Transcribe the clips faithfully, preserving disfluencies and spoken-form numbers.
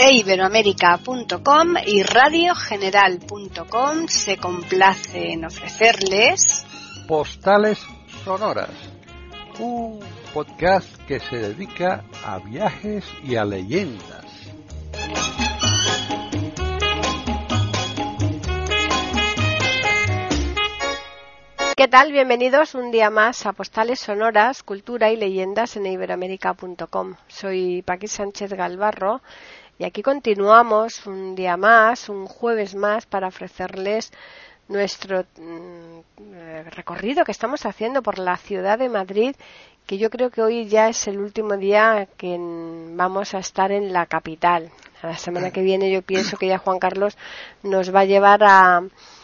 e iberoamérica punto com y radio general punto com se complace en ofrecerles Postales Sonoras, un podcast que se dedica a viajes y a leyendas. ¿Qué tal? Bienvenidos un día más a Postales Sonoras, Cultura y Leyendas en iberoamérica punto com. Soy Paqui Sánchez Galvarro y aquí continuamos un día más, un jueves más, para ofrecerles nuestro mm, recorrido que estamos haciendo por la ciudad de Madrid, que yo creo que hoy ya es el último día que vamos a estar en la capital. La semana que viene yo pienso que ya Juan Carlos nos va a llevar a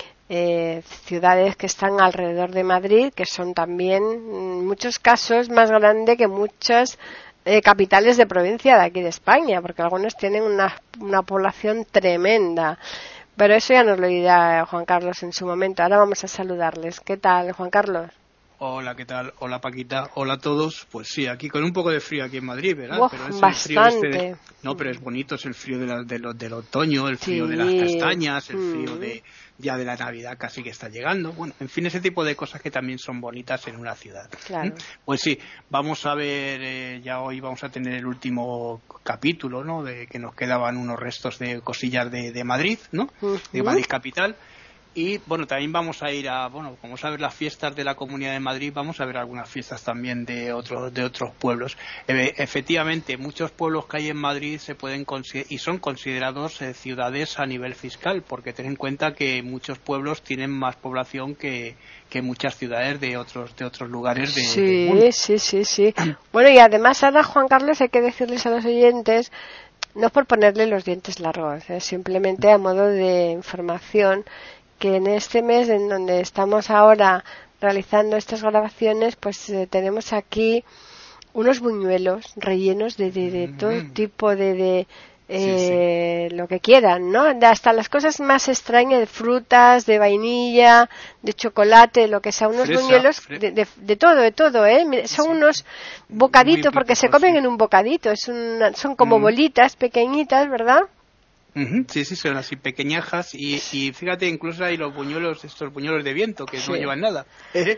Eh, ciudades que están alrededor de Madrid, que son también en muchos casos más grandes que muchas eh, capitales de provincia de aquí de España, porque algunos tienen una, una población tremenda, pero eso ya nos lo dirá Juan Carlos en su momento. Ahora vamos a saludarles. ¿Qué tal, Juan Carlos? Hola, ¿qué tal? Hola, Paquita. Hola a todos. Pues sí, aquí con un poco de frío aquí en Madrid, ¿verdad? Uf, pero es bastante. el frío este de... No, pero es bonito, es el frío de la, de lo, del otoño, el frío sí. de las castañas, el frío mm. de ya de la Navidad casi que está llegando. Bueno, en fin, ese tipo de cosas que también son bonitas en una ciudad. Claro. ¿Mm? Pues sí, vamos a ver, eh, ya hoy vamos a tener el último capítulo, ¿no? De que nos quedaban unos restos de cosillas de, de Madrid, ¿no? Uh-huh. De Madrid capital. Y bueno, también vamos a ir a, bueno, vamos a ver las fiestas de la Comunidad de Madrid, vamos a ver algunas fiestas también de otros de otros pueblos. E- efectivamente, muchos pueblos que hay en Madrid se pueden consider- y son considerados eh, ciudades a nivel fiscal, porque ten en cuenta que muchos pueblos tienen más población que, que muchas ciudades de otros de otros lugares de, sí, del mundo. Sí, sí, sí. Bueno, y además ahora, Juan Carlos, hay que decirles a los oyentes, no es por ponerle los dientes largos, es simplemente a modo de información, que en este mes en donde estamos ahora realizando estas grabaciones, pues eh, tenemos aquí unos buñuelos rellenos de, de, de todo tipo de, de eh, sí, sí. lo que quieran, ¿no? De hasta las cosas más extrañas, de frutas, de vainilla, de chocolate, lo que sea, unos Fresa, buñuelos fre- de, de, de todo, de todo, ¿eh? Son sí. unos bocaditos, porque se comen sí. en un bocadito, es una, son como mm. bolitas pequeñitas, ¿verdad? Uh-huh. Sí, sí, son así pequeñajas y, y fíjate, incluso hay los buñuelos, estos buñuelos de viento que sí. no llevan nada.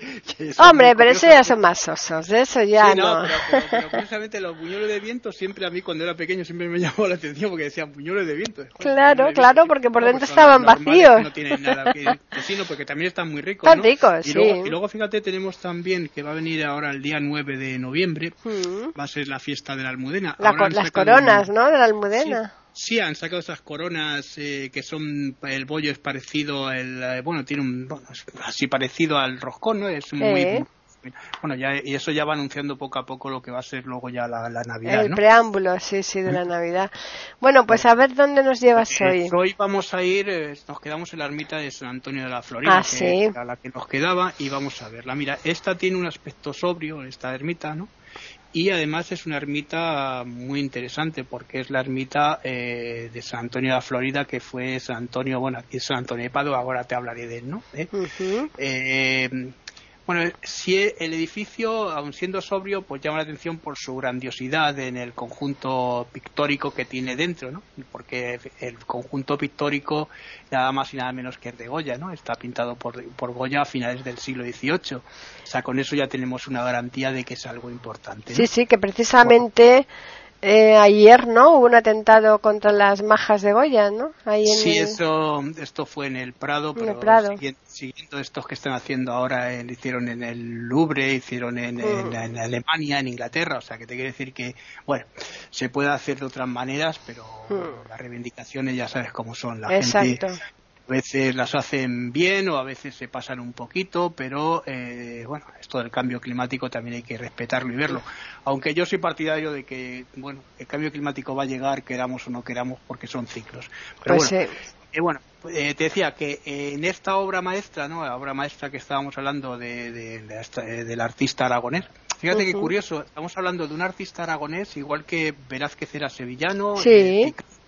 Hombre, pero eso ya son más osos, de eso ya sí, no. no. Pero, pero, pero curiosamente los buñuelos de viento siempre a mí cuando era pequeño siempre me llamó la atención porque decían buñuelos de viento. Joder, claro, de claro, viento, porque por no, dentro pues estaban vacíos. No tienen nada que decir, porque también están muy ricos, Están ¿no? ricos, y sí. Luego, y luego fíjate, tenemos también que va a venir ahora el día nueve de noviembre, mm. va a ser la fiesta de la Almudena. La, las coronas, un... ¿no? De la Almudena. Sí. Sí, han sacado esas coronas eh, que son, el bollo es parecido, el, eh, bueno, tiene un, bueno, así parecido al roscón, ¿no? Es muy, ¿Eh? muy, bueno, ya, y eso ya va anunciando poco a poco lo que va a ser luego ya la, la Navidad, el ¿no? preámbulo, sí, sí, de la Navidad. Bueno, pues a ver dónde nos llevas eh, hoy. Hoy vamos a ir, eh, nos quedamos en la ermita de San Antonio de la Florida, ah, que sí. era la que nos quedaba, y vamos a verla. Mira, esta tiene un aspecto sobrio, esta ermita, ¿no? Y además es una ermita muy interesante porque es la ermita eh, de San Antonio de la Florida, que fue San Antonio, bueno, aquí es San Antonio de Padua, ahora te hablaré de él, ¿no? ¿Eh? Uh-huh. Eh, bueno, si el edificio, aun siendo sobrio, pues llama la atención por su grandiosidad en el conjunto pictórico que tiene dentro, ¿no? Porque el conjunto pictórico nada más y nada menos que es de Goya, ¿no? Está pintado por, por Goya a finales del siglo dieciocho. O sea, con eso ya tenemos una garantía de que es algo importante, ¿no? Sí, sí, que precisamente eh, ayer, ¿no? Hubo un atentado contra las majas de Goya, ¿no? Ahí en sí, el... eso, esto fue en el Prado, pero el Prado. Siguiendo, siguiendo estos que están haciendo ahora, eh, hicieron en el Louvre, hicieron en, mm. en, en Alemania, en Inglaterra, o sea, que te quiere decir que, bueno, se puede hacer de otras maneras, pero mm. las reivindicaciones ya sabes cómo son. La Exacto. gente a veces las hacen bien o a veces se pasan un poquito, pero eh, bueno, esto del cambio climático también hay que respetarlo y verlo. Aunque yo soy partidario de que, bueno, el cambio climático va a llegar, queramos o no queramos, porque son ciclos. Pero pues bueno, sí. eh, bueno eh, te decía que eh, en esta obra maestra, ¿no? La obra maestra que estábamos hablando de, de, de esta, eh, del artista aragonés. Fíjate uh-huh. que curioso, estamos hablando de un artista aragonés, igual que Velázquez era sevillano, sí. eh,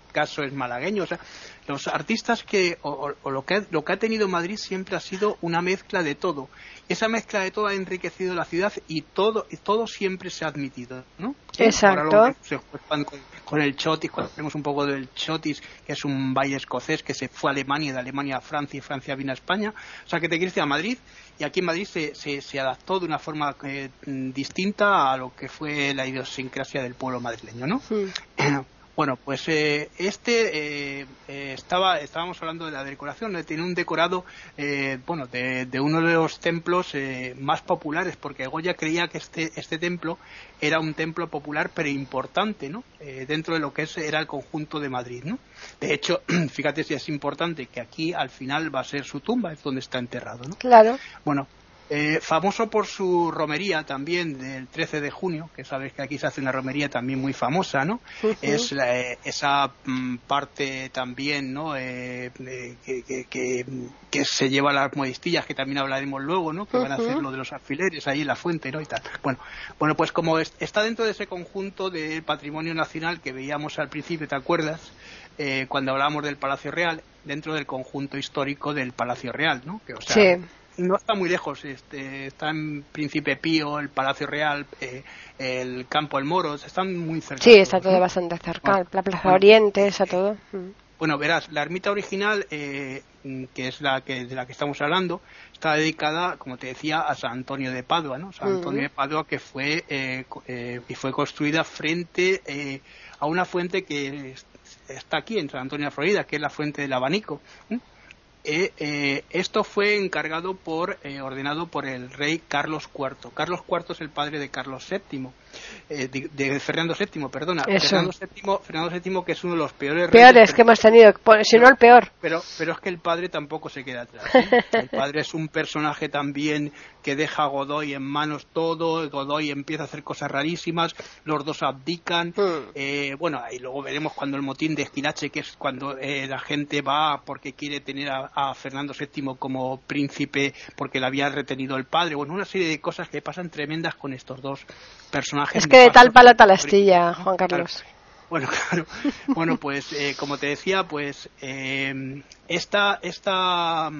Picasso es malagueño, o sea, los artistas que, o, o lo, que lo que ha tenido Madrid siempre ha sido una mezcla de todo. Esa mezcla de todo ha enriquecido la ciudad y todo, y todo siempre se ha admitido, ¿no? Exacto. Ahora lo, se juegan con, con el chotis, cuando tenemos un poco del chotis, que es un baile escocés que se fue a Alemania, de Alemania a Francia y Francia vino a España. O sea, que te quieres ir a Madrid, y aquí en Madrid se, se, se adaptó de una forma eh, distinta a lo que fue la idiosincrasia del pueblo madrileño, ¿no? Sí. Bueno, pues eh, este eh, eh, estaba estábamos hablando de la decoración, ¿no? Tiene un decorado, eh, bueno, de, de uno de los templos eh, más populares, porque Goya creía que este este templo era un templo popular pero importante, ¿no? Eh, dentro de lo que es, era el conjunto de Madrid, ¿no? De hecho, fíjate si es importante que aquí al final va a ser su tumba, es donde está enterrado, ¿no? Claro. Bueno. Eh, famoso por su romería también del trece de junio, que sabes que aquí se hace una romería también muy famosa, ¿no? Uh-huh. Es la, eh, esa mm, parte también, ¿no? Eh, eh, que, que, que, que se lleva las modistillas, que también hablaremos luego, ¿no? Que uh-huh. van a hacer lo de los alfileres ahí en la fuente, ¿no? Y tal. Bueno, bueno, pues como es, está dentro de ese conjunto de patrimonio nacional que veíamos al principio, ¿te acuerdas? Eh, cuando hablábamos del Palacio Real, dentro del conjunto histórico del Palacio Real, ¿no? Que, o sea, sí. No está muy lejos, este, está en Príncipe Pío, el Palacio Real, eh, el Campo del Moro, están muy cerca. Sí, está todo, ¿no? Bastante cerca, bueno, la Plaza bueno, Oriente, está todo. Bueno, verás, la ermita original, eh, que es la que de la que estamos hablando, está dedicada, como te decía, a San Antonio de Padua, ¿no? San Antonio uh-huh. de Padua, que fue eh, eh, y fue construida frente eh, a una fuente que está aquí en San Antonio de Florida, que es la fuente del Abanico. ¿eh? Eh, eh, esto fue encargado por, eh, ordenado por el rey Carlos cuarto. Carlos cuarto es el padre de Carlos séptimo, eh, de, de Fernando séptimo, perdona. Eso. Fernando séptimo, Fernando séptimo, que es uno de los peores peores reyes, que hemos tenido, si no el peor. Pero, pero es que el padre tampoco se queda atrás, ¿eh? El padre es un personaje también que deja a Godoy en manos todo, Godoy empieza a hacer cosas rarísimas, los dos abdican, mm. eh, bueno, y luego veremos cuando el motín de Esquilache, que es cuando eh, la gente va porque quiere tener a, a Fernando séptimo como príncipe porque le había retenido el padre, bueno, una serie de cosas que pasan tremendas con estos dos personajes. Es que de tal palo tal astilla, Juan Carlos. Bueno, claro. Bueno, pues eh, como te decía, pues eh, esta esta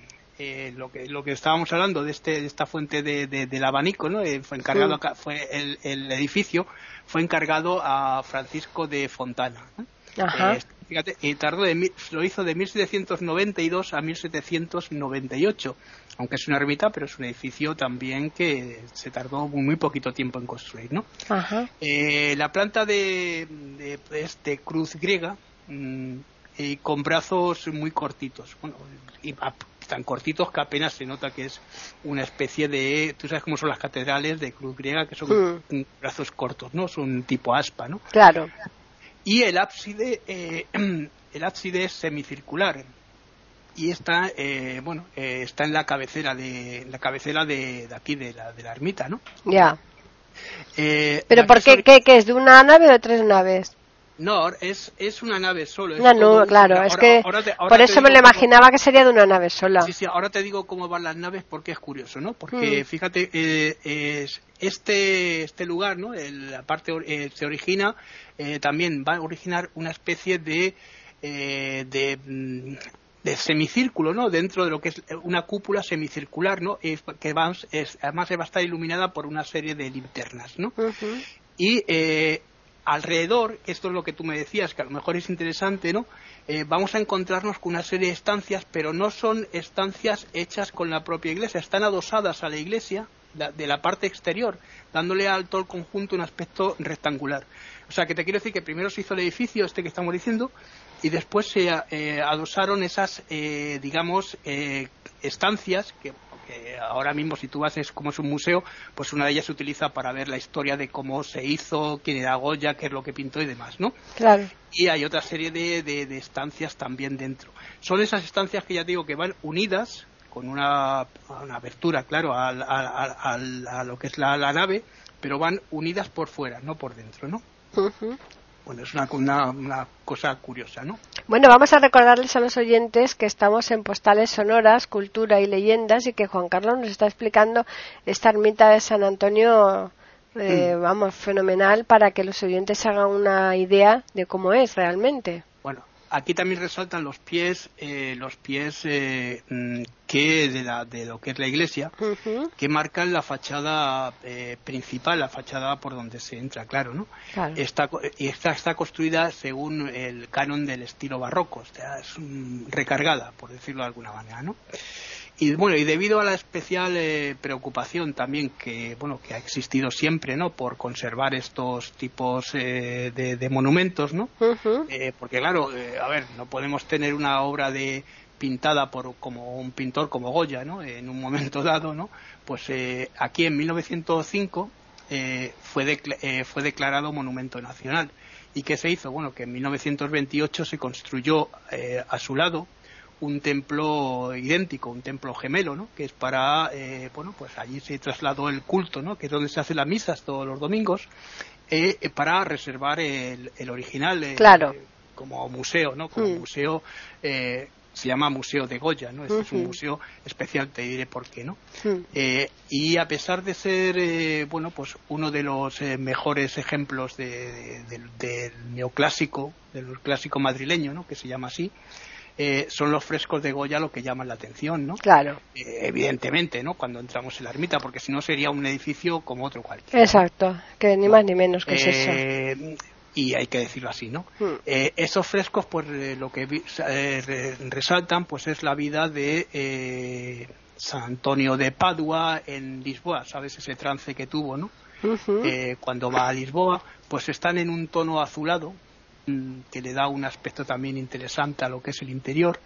eh, lo que lo que estábamos hablando de este de esta fuente de, de, del Abanico, ¿no? Eh, fue encargado acá, fue el, el edificio fue encargado a Francisco de Fontana, ¿no? Ajá. Eh, fíjate, y tardó de, lo hizo de mil setecientos noventa y dos a mil setecientos noventa y ocho, aunque es una ermita, pero es un edificio también que se tardó muy poquito tiempo en construir, ¿no? Ajá. Eh, la planta de, de, es de cruz griega mmm, y con brazos muy cortitos, bueno, y a, tan cortitos que apenas se nota que es una especie de, tú sabes cómo son las catedrales de cruz griega, que son mm. brazos cortos, ¿no? Son tipo aspa, ¿no? Claro. Y el ábside, eh, el ábside es semicircular y está, eh, bueno, eh, está en la cabecera de la cabecera de, de aquí de la de la ermita, ¿no? Ya. Eh, Pero ¿por qué, qué, qué es de una nave o de tres naves? No, es es una nave solo. No, no, claro, ahora, es que ahora te, ahora por eso me lo imaginaba cómo, que sería de una nave sola. Sí, sí, ahora te digo cómo van las naves porque es curioso, ¿no? Porque mm. fíjate, eh, es, este este lugar, ¿no? El, la parte eh, se origina, eh, también va a originar una especie de eh, de de semicírculo, ¿no? Dentro de lo que es una cúpula semicircular, ¿no? Es, que va, es, además va a estar iluminada por una serie de linternas, ¿no? Uh-huh. Y eh, alrededor, esto es lo que tú me decías, que a lo mejor es interesante, ¿no? Eh, vamos a encontrarnos con una serie de estancias, pero no son estancias hechas con la propia iglesia, están adosadas a la iglesia la, de la parte exterior, dándole a todo el conjunto un aspecto rectangular. O sea, que te quiero decir que primero se hizo el edificio, este que estamos diciendo, y después se eh, adosaron esas, eh, digamos, eh, estancias que... que ahora mismo si tú vas, es como es un museo, pues una de ellas se utiliza para ver la historia de cómo se hizo, quién era Goya, qué es lo que pintó y demás, ¿no? Claro. Y hay otra serie de, de, de estancias también dentro. Son esas estancias que ya digo que van unidas con una, una abertura, claro, a, a, a, a, a lo que es la, la nave, pero van unidas por fuera, no por dentro, ¿no? Uh-huh. Bueno, es una, una, una cosa curiosa, ¿no? Bueno, vamos a recordarles a los oyentes que estamos en Postales Sonoras, Cultura y Leyendas y que Juan Carlos nos está explicando esta ermita de San Antonio, eh, mm. vamos, fenomenal para que los oyentes hagan una idea de cómo es realmente. Bueno, aquí también resaltan los pies, eh, los pies eh, que de, la, de lo que es la iglesia, uh-huh. que marcan la fachada eh, principal, la fachada por donde se entra, claro, ¿no? Claro. Está, está, está construida según el canon del estilo barroco, o sea, es um, recargada, por decirlo de alguna manera, ¿no? Y bueno, y debido a la especial eh, preocupación también que bueno que ha existido siempre, ¿no? Por conservar estos tipos eh, de, de monumentos, ¿no? Uh-huh. Eh, porque claro, eh, a ver, no podemos tener una obra de pintada por como un pintor como Goya, ¿no? En un momento dado, ¿no? Pues eh, aquí en mil novecientos cinco eh, fue de, eh, fue declarado monumento nacional. ¿Y qué se hizo? Bueno, que en mil novecientos veintiocho se construyó eh, a su lado un templo idéntico, un templo gemelo, ¿no? Que es para, eh, bueno, pues allí se trasladó el culto, ¿no? Que es donde se hacen las misas todos los domingos, eh, para reservar el, el original, eh, claro. eh, como museo, ¿no? Como mm. museo, eh, se llama Museo de Goya, ¿no? Este uh-huh. es un museo especial, te diré por qué, ¿no? Uh-huh. Eh, y a pesar de ser, eh, bueno, pues uno de los eh, mejores ejemplos de, de, de, del neoclásico, del clásico madrileño, ¿no? Que se llama así. Eh, son los frescos de Goya lo que llaman la atención, ¿no? Claro. Eh, evidentemente, ¿no? Cuando entramos en la ermita, porque si no sería un edificio como otro cualquiera. Exacto, que ni más ni menos que es eh, eso. Y hay que decirlo así, ¿no? Hmm. Eh, esos frescos, pues eh, lo que eh, re, resaltan, pues es la vida de eh, San Antonio de Padua en Lisboa, ¿sabes? Ese trance que tuvo, ¿no? Uh-huh. Eh, cuando va a Lisboa, pues están en un tono azulado, que le da un aspecto también interesante a lo que es el interior.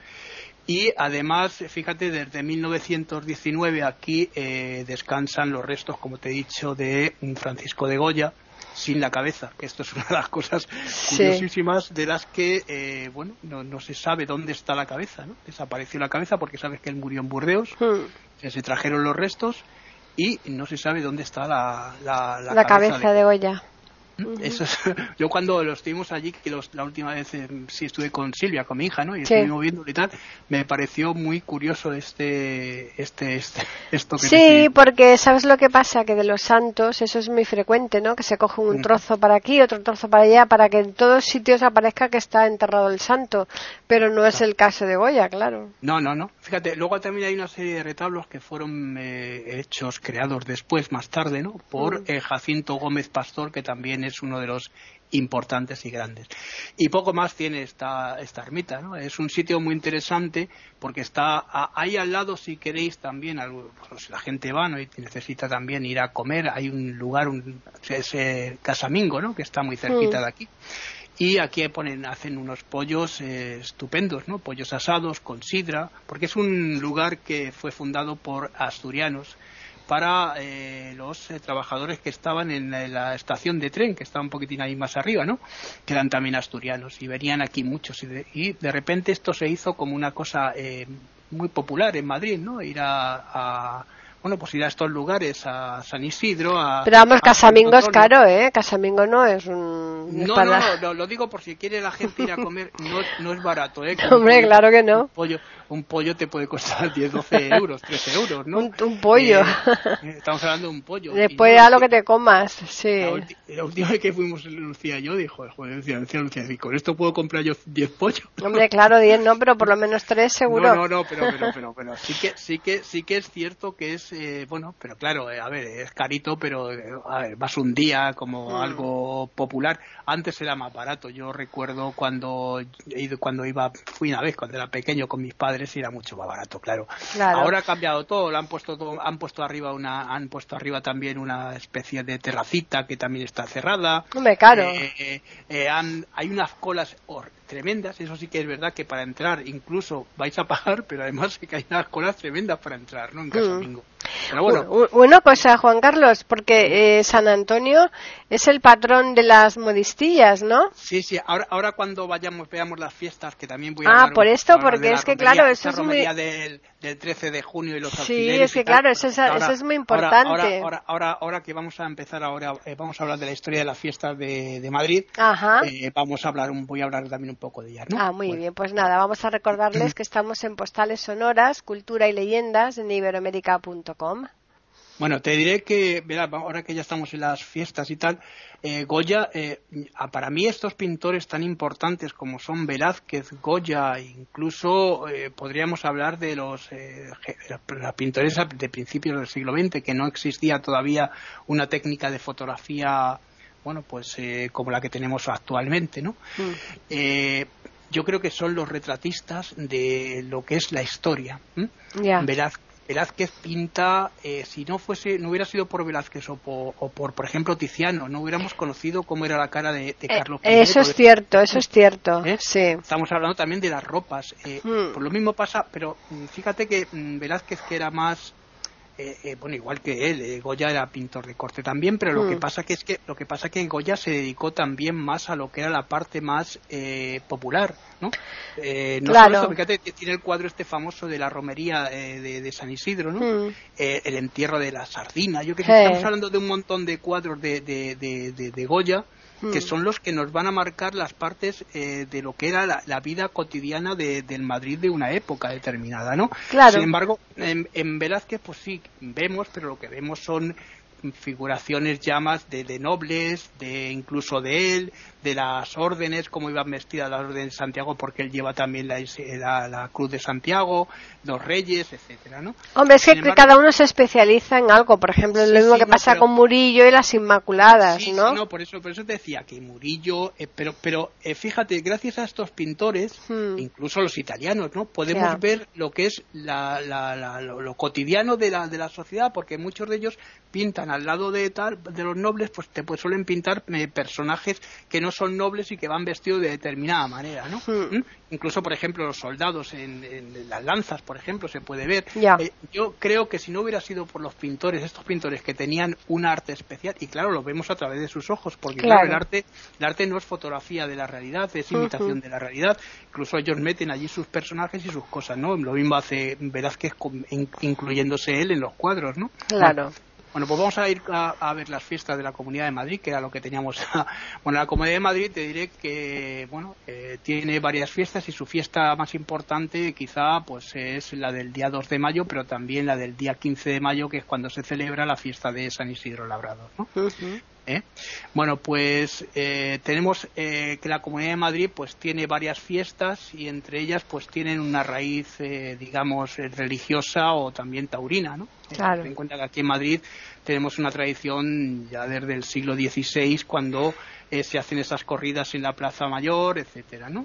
Y además, fíjate, desde mil novecientos diecinueve aquí eh, descansan los restos, como te he dicho, de Francisco de Goya sin la cabeza, que esto es una de las cosas curiosísimas sí. de las que eh, bueno, no, no se sabe dónde está la cabeza, ¿no? Desapareció la cabeza porque sabes que él murió en Burdeos, hmm. se trajeron los restos y no se sabe dónde está la, la, la, la cabeza, cabeza de, de Goya. Eso es, yo cuando lo estuvimos allí, que los, la última vez eh, sí estuve con Silvia, con mi hija, ¿no? Y sí. estuvimos viéndolo y tal, me pareció muy curioso este, este, este esto que sí, decía. Porque sabes lo que pasa, que de los santos eso es muy frecuente, ¿no? Que se coge un trozo para aquí, otro trozo para allá, para que en todos sitios aparezca que está enterrado el santo, pero no es el caso de Goya, claro. No, no, no. Fíjate, luego también hay una serie de retablos que fueron eh, hechos, creados después, más tarde, ¿no? Por mm. eh, Jacinto Gómez Pastor, que también es es uno de los importantes y grandes. Y poco más tiene esta, esta ermita, ¿no? Es un sitio muy interesante porque está a, ahí al lado, si queréis también, algo, pues la gente va, ¿no? Y necesita también ir a comer, hay un lugar, un, ese Casamingo, ¿no? Que está muy cerquita mm. de aquí. Y aquí ponen, hacen unos pollos eh, estupendos, ¿no? Pollos asados con sidra, porque es un lugar que fue fundado por asturianos para eh, los eh, trabajadores que estaban en la, en la estación de tren, que está un poquitín ahí más arriba, ¿no? Que eran también asturianos y venían aquí muchos. Y de, y de repente esto se hizo como una cosa eh, muy popular en Madrid, ¿no? Ir a, a bueno, pues ir a estos lugares, a San Isidro, a... Pero vamos, a Casamingo es caro, ¿eh? Casamingo no es un... No, no, no, no, lo digo por si quiere la gente ir a comer, no, no es barato, ¿eh? Como Hombre, pollo, claro que no. Un pollo, un pollo te puede costar diez, doce euros, trece euros, ¿no? Un, un pollo. Eh, estamos hablando de un pollo. Después no, a lo que te comas, sí. La, ulti, la última vez que fuimos, Lucía y yo, dijo, joder, Lucía, Lucía, Lucía, con esto puedo comprar yo diez pollos. Hombre, claro, diez no, pero por lo menos tres seguro. No, no, no, pero, pero, pero, pero sí que, sí que, sí que es cierto que es, eh, bueno, pero claro, eh, a ver, es carito, pero eh, a ver, vas un día como mm. algo popular. Antes era más barato. Yo recuerdo cuando cuando iba, fui una vez cuando era pequeño con mis padres y era mucho más barato, claro. claro. Ahora ha cambiado todo, lo han puesto todo, han puesto arriba una, han puesto arriba también una especie de terracita que también está cerrada. Hombre, claro. Eh, eh, eh, han, hay unas colas or, tremendas, eso sí que es verdad que para entrar incluso vais a pagar, pero además que hay unas colas tremendas para entrar, ¿no? En Casamingo. Mm. Pero bueno. Una cosa, Juan Carlos, porque eh, San Antonio es el patrón de las modistillas, ¿no? Sí, sí. Ahora, ahora cuando vayamos, veamos las fiestas, que también voy a Ah, hablar por un, esto, porque es que claro, eso es muy... del, del trece de junio y los sí, alfileres. Sí, es que claro, eso es, ahora, eso es muy importante. Ahora, ahora, ahora, ahora que vamos a empezar ahora, eh, vamos a hablar de la historia de las fiestas de, de Madrid. Ajá. Eh, vamos a hablar, un, voy a hablar también un poco de ellas, ¿no? Ah, muy bueno. bien. Pues nada, vamos a recordarles que estamos en Postales Sonoras, Cultura y Leyendas en iberoamérica punto com. Bueno, te diré que, verá, ahora que ya estamos en las fiestas y tal, eh, Goya, eh, para mí estos pintores tan importantes como son Velázquez, Goya, incluso eh, podríamos hablar de los eh, las pintores de principios del siglo veinte, que no existía todavía una técnica de fotografía, bueno, pues eh, como la que tenemos actualmente, ¿no? Mm. Eh, yo creo que son los retratistas de lo que es la historia. Yeah. Velázquez Velázquez pinta, eh, si no fuese, no hubiera sido por Velázquez o por, o por, por ejemplo, Tiziano, no hubiéramos conocido cómo era la cara de, de Carlos eh, Eso es cierto, eso es cierto. ¿Eh? Sí. Estamos hablando también de las ropas. Eh, hmm. Por lo mismo pasa, pero fíjate que mm, Velázquez, que era más, eh, eh, bueno, igual que él, eh, Goya era pintor de corte también, pero lo hmm. que pasa que es que lo que pasa que Goya se dedicó también más a lo que era la parte más eh, popular, ¿no? Eh, no claro. solo eso, fíjate, tiene el cuadro este famoso de la romería eh, de, de San Isidro, ¿no? Mm. Eh, el entierro de la sardina. Yo creo que hey. estamos hablando de un montón de cuadros de, de, de, de, de Goya, mm. que son los que nos van a marcar las partes eh, de lo que era la, la vida cotidiana de, del Madrid de una época determinada, ¿no? Claro. Sin embargo, en, en Velázquez, pues sí, vemos, pero lo que vemos son figuraciones ya más de, de nobles, de incluso de él, de las órdenes, cómo iban vestidas las órdenes de Santiago, porque él lleva también la, la, la cruz de Santiago, los reyes, etcétera, ¿no? Hombre, es que embargo, cada uno se especializa en algo, por ejemplo, sí, lo mismo sí, que no, pasa pero, con Murillo y las Inmaculadas, sí, ¿no? Sí, no, por eso, por eso te decía que Murillo, eh, pero, pero eh, fíjate, gracias a estos pintores, hmm. incluso los italianos, ¿no? Podemos yeah. ver lo que es la, la, la, lo, lo cotidiano de la, de la sociedad, porque muchos de ellos pintan al lado de tal de los nobles, pues te pues, suelen pintar eh, personajes que no son nobles y que van vestidos de determinada manera, ¿no? Mm. ¿Mm? Incluso, por ejemplo, los soldados en, en las lanzas, por ejemplo, se puede ver. Yeah. Eh, yo creo que si no hubiera sido por los pintores, estos pintores que tenían un arte especial, y claro, lo vemos a través de sus ojos, porque claro, claro el arte el arte no es fotografía de la realidad, es imitación uh-huh. de la realidad. Incluso ellos meten allí sus personajes y sus cosas, ¿no? Lo mismo hace Velázquez, con, in, incluyéndose él en los cuadros, ¿no? Claro. Bueno, Bueno, pues vamos a ir a, a ver las fiestas de la Comunidad de Madrid, que era lo que teníamos. Bueno, la Comunidad de Madrid te diré que, bueno, eh, tiene varias fiestas y su fiesta más importante quizá pues es la del día dos de mayo, pero también la del día quince de mayo, que es cuando se celebra la fiesta de San Isidro Labrador, ¿no? Uh-huh. ¿Eh? Bueno, pues eh, tenemos eh, que la Comunidad de Madrid pues tiene varias fiestas y entre ellas pues tienen una raíz, eh, digamos, religiosa o también taurina, ¿no? Claro. Ten en cuenta que aquí en Madrid tenemos una tradición ya desde el siglo dieciséis, cuando eh, se hacen esas corridas en la Plaza Mayor, etcétera, ¿no?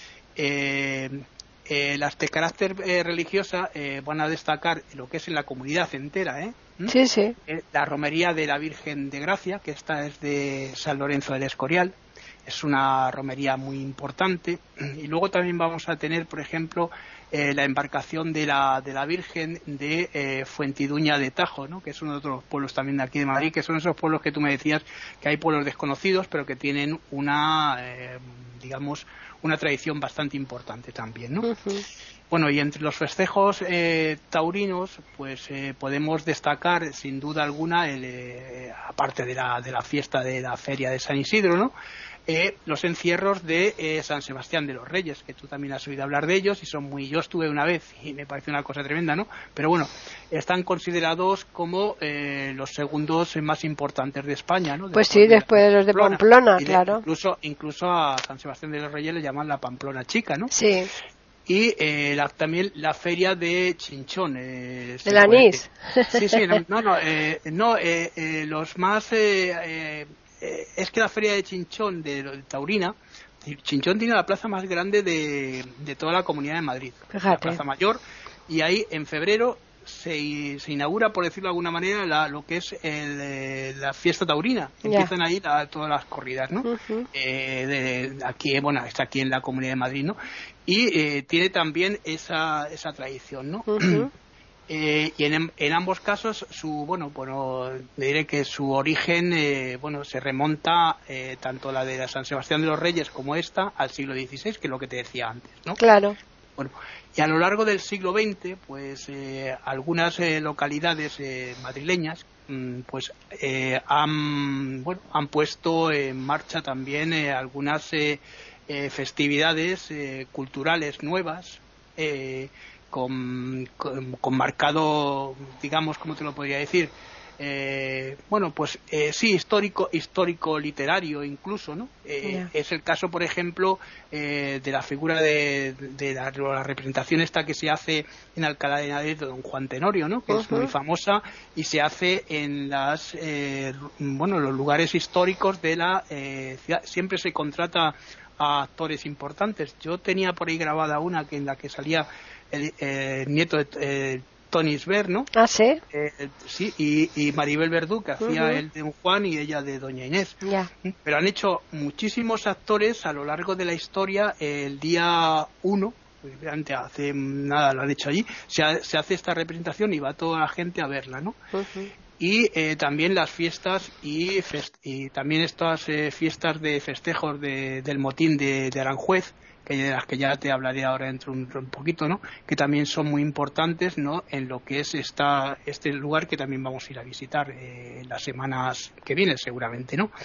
Eh, eh, las de carácter eh, religiosa eh, van a destacar lo que es en la comunidad entera, ¿eh? ¿Mm? Sí, sí. Eh, la romería de la Virgen de Gracia, que esta es de San Lorenzo del Escorial, es una romería muy importante. Y luego también vamos a tener, por ejemplo, eh, la embarcación de la de la Virgen de eh, Fuentidueña de Tajo, ¿no? Que es uno de otros pueblos también de aquí de Madrid, que son esos pueblos que tú me decías que hay pueblos desconocidos, pero que tienen una, eh, digamos, una tradición bastante importante también, ¿no? Uh-huh. Bueno, y entre los festejos eh, taurinos, pues eh, podemos destacar sin duda alguna, el, eh, aparte de la, de la fiesta de la Feria de San Isidro, ¿no? Eh, los encierros de eh, San Sebastián de los Reyes, que tú también has oído hablar de ellos y son muy... Yo estuve una vez y me pareció una cosa tremenda, ¿no? Pero bueno, están considerados como eh, los segundos más importantes de España, ¿no? Pues sí, después de los de Pamplona, de, claro. Incluso, incluso a San Sebastián de los Reyes le llaman la Pamplona Chica, ¿no? Sí. Y eh, la, también la feria de Chinchón. Eh, ¿El anís? Sí, sí, no, no, no, eh, no eh, eh, los más... Eh, eh, eh, es que la feria de Chinchón, de, de Taurina, Chinchón tiene la plaza más grande de, de toda la Comunidad de Madrid. Fíjate. La Plaza Mayor, y ahí en febrero se, se inaugura, por decirlo de alguna manera, la, lo que es el, eh, la fiesta taurina. Yeah. Empiezan ahí la, todas las corridas, ¿no? Uh-huh. Eh, de, aquí, bueno, está aquí en la Comunidad de Madrid, ¿no? Y eh, tiene también esa, esa tradición, ¿no? Uh-huh. Eh, y en, en ambos casos su bueno bueno diré que su origen eh, bueno se remonta eh, tanto la de la San Sebastián de los Reyes como esta al siglo dieciséis, que es lo que te decía antes, ¿no? Claro. Bueno, y a lo largo del siglo veinte pues eh, algunas eh, localidades eh, madrileñas mm, pues eh, han bueno han puesto en marcha también eh, algunas eh, eh, festividades eh, culturales nuevas eh, Con, con, con marcado, digamos, ¿cómo te lo podría decir? eh, bueno, pues eh, sí, histórico, histórico literario incluso, ¿no? Eh, yeah. Es el caso, por ejemplo, eh, de la figura de, de la, la representación esta que se hace en Alcalá de Henares de Don Juan Tenorio, ¿no? Que uh-huh. es muy famosa y se hace en las, eh, bueno, los lugares históricos de la eh, ciudad. Siempre se contrata a actores importantes. Yo tenía por ahí grabada una que en la que salía el, eh, el nieto de eh, Tony Sver, ¿no? Ah, sí. Eh, sí, y, y Maribel Verdú, que hacía uh-huh. el de Don Juan y ella de Doña Inés. Yeah. Pero han hecho muchísimos actores a lo largo de la historia. El día uno, hace nada lo han hecho allí, se, ha, se hace esta representación y va toda la gente a verla, ¿no? Uh-huh. Y eh, también las fiestas y, fest- y también estas eh, fiestas de festejos de, del motín de, de Aranjuez, que de las que ya te hablaré ahora dentro un, un poquito, ¿no? Que también son muy importantes, ¿no? En lo que es esta, este lugar que también vamos a ir a visitar eh, en las semanas que vienen seguramente, ¿no?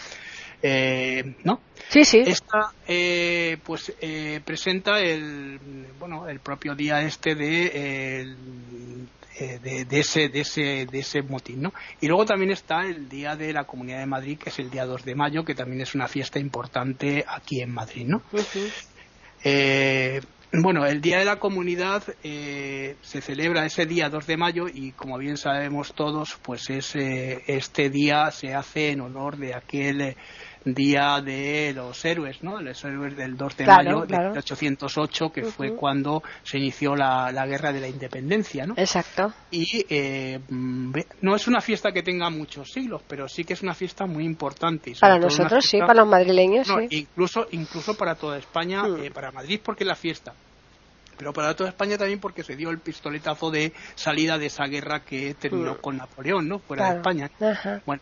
Eh, ¿no? Sí, sí. Esta eh, pues eh, presenta el bueno el propio día este de eh, el, De, de ese de ese de ese motín, ¿no? Y luego también está el día de la Comunidad de Madrid, que es el día dos de mayo, que también es una fiesta importante aquí en Madrid, ¿no? Uh-huh. eh, bueno, el día de la Comunidad eh, se celebra ese día dos de mayo y, como bien sabemos todos, pues es eh, este día se hace en honor de aquel eh, día de los héroes, ¿no? Los héroes del dos de claro, mayo claro. de mil ochocientos ocho, que uh-huh. fue cuando se inició la, la guerra de la independencia, ¿no? Exacto. Y eh, no es una fiesta que tenga muchos siglos, pero sí que es una fiesta muy importante. Para nosotros fiesta, sí, para los madrileños no, sí. Incluso, incluso para toda España, uh-huh. eh, para Madrid porque es la fiesta. Pero para toda España también porque se dio el pistoletazo de salida de esa guerra que terminó uh-huh. con Napoleón, ¿no? Fuera claro. de España. Uh-huh. Bueno.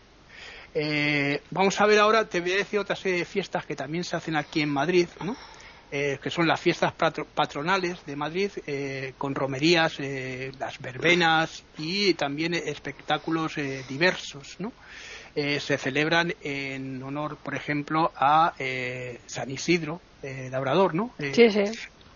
Eh, vamos a ver ahora, te voy a decir otra serie de fiestas que también se hacen aquí en Madrid, ¿no? Eh, que son las fiestas patro- patronales de Madrid, eh, con romerías, eh, las verbenas y también espectáculos eh, diversos, ¿no? Eh, se celebran en honor, por ejemplo, a eh, San Isidro, eh, labrador, ¿no? Eh, sí, sí.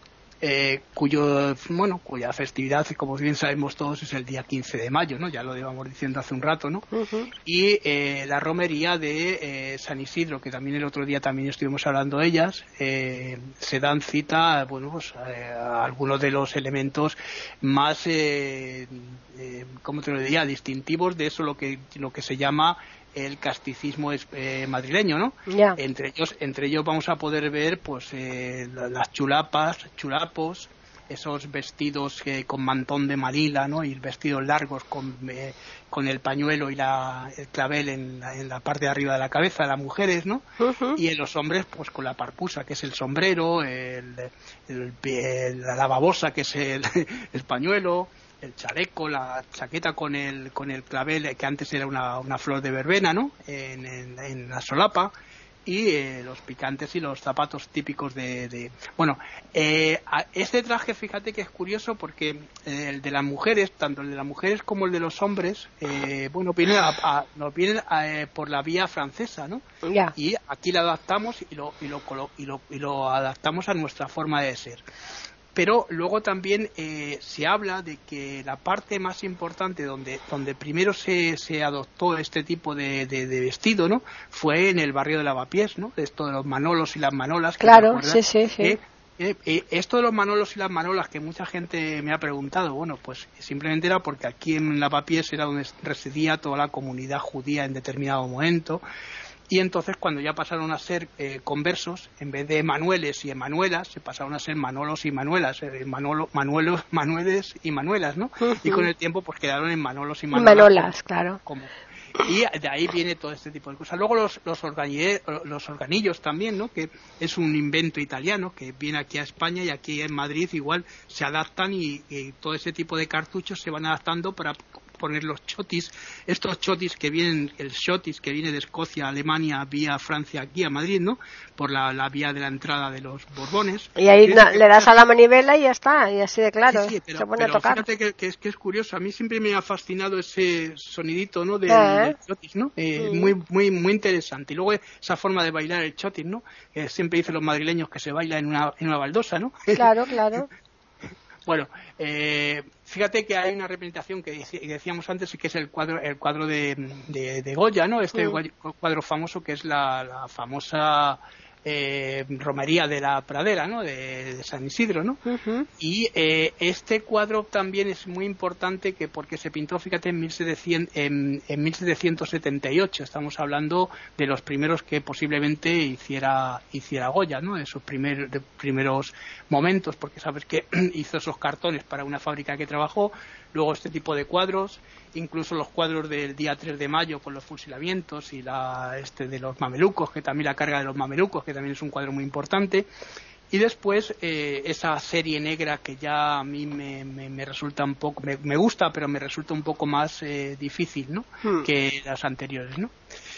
Eh, cuyo bueno cuya festividad, como bien sabemos todos, es el día quince de mayo, ¿no? Ya lo llevamos diciendo hace un rato, ¿no? Uh-huh. Y eh, la romería de eh, San Isidro, que también el otro día también estuvimos hablando de ellas, eh, se dan cita, bueno, pues, eh, a algunos de los elementos más, eh, eh, ¿cómo te lo diría?, distintivos de eso, lo que lo que se llama el casticismo es, eh, madrileño, ¿no? Yeah. Entre ellos, entre ellos vamos a poder ver, pues, eh, las chulapas, chulapos, esos vestidos eh, con mantón de Manila, ¿no? Y vestidos largos con eh, con el pañuelo y la, el clavel en la, en la parte de arriba de la cabeza de las mujeres, ¿no? Uh-huh. Y en los hombres, pues, con la parpusa, que es el sombrero, el, el, el la babosa, que es el, el pañuelo, el chaleco, la chaqueta con el con el clavel, que antes era una, una flor de verbena, ¿no? En, en, en la solapa, y eh, los picantes y los zapatos típicos de... de... Bueno, eh, este traje, fíjate que es curioso porque eh, el de las mujeres, tanto el de las mujeres como el de los hombres, eh, bueno, viene a, a, nos vienen a, eh, por la vía francesa, ¿no? Yeah. Y aquí lo adaptamos y lo, y, lo, y, lo, y lo adaptamos a nuestra forma de ser. Pero luego también eh, se habla de que la parte más importante donde donde primero se, se adoptó este tipo de, de, de vestido, ¿no? Fue en el barrio de Lavapiés, ¿no? De esto de los manolos y las manolas. Claro, sí, sí, sí. Eh, eh, eh, esto de los manolos y las manolas, que mucha gente me ha preguntado, bueno, pues simplemente era porque aquí en Lavapiés era donde residía toda la comunidad judía en determinado momento. Y entonces, cuando ya pasaron a ser eh, conversos, en vez de Manueles y Emanuelas, se pasaron a ser Manolos y Manuelas, eh, Manolo, Manuelos, Manueles y Manuelas, ¿no? Uh-huh. Y con el tiempo, pues quedaron en Manolos y Manolas. Manolas, claro. Como, y de ahí viene todo este tipo de cosas. Luego los los, los organillos también, ¿no? Que es un invento italiano que viene aquí a España, y aquí en Madrid igual se adaptan, y, y todo ese tipo de cartuchos se van adaptando para poner los chotis, estos chotis que vienen, el chotis que viene de Escocia, Alemania, vía Francia, aquí a Madrid, ¿no? Por la, la vía de la entrada de los Borbones. Y ahí no, le das a la manivela y ya está, y así de claro, sí, sí, pero, se pone pero a tocar. Fíjate que, que, es, que es curioso, a mí siempre me ha fascinado ese sonidito, ¿no? Del, ¿Eh? del chotis, ¿no? Eh, mm. Muy muy muy interesante. Y luego esa forma de bailar el chotis, ¿no? Eh, siempre dicen los madrileños que se baila en una, en una baldosa, ¿no? Claro, claro. Bueno, eh, fíjate que hay una representación que decíamos antes, que es el cuadro el cuadro de, de, de Goya, ¿no? Este mm. cuadro famoso que es la, la famosa eh, romería de la Pradera, ¿no? De, de San Isidro, ¿no? Uh-huh. Y eh, este cuadro también es muy importante que porque se pintó, fíjate, en, mil setecientos, en, en mil setecientos setenta y ocho. Estamos hablando de los primeros que posiblemente hiciera hiciera Goya, ¿no? De sus primer, de primeros momentos, porque sabes que hizo esos cartones para una fábrica que trabajó, luego este tipo de cuadros, incluso los cuadros del día tres de mayo con los fusilamientos y la este de los mamelucos, que también la carga de los mamelucos, que también es un cuadro muy importante, y después eh, esa serie negra que ya a mí me, me, me resulta un poco, me, me gusta, pero me resulta un poco más eh, difícil, ¿no? Hmm. que las anteriores, ¿no?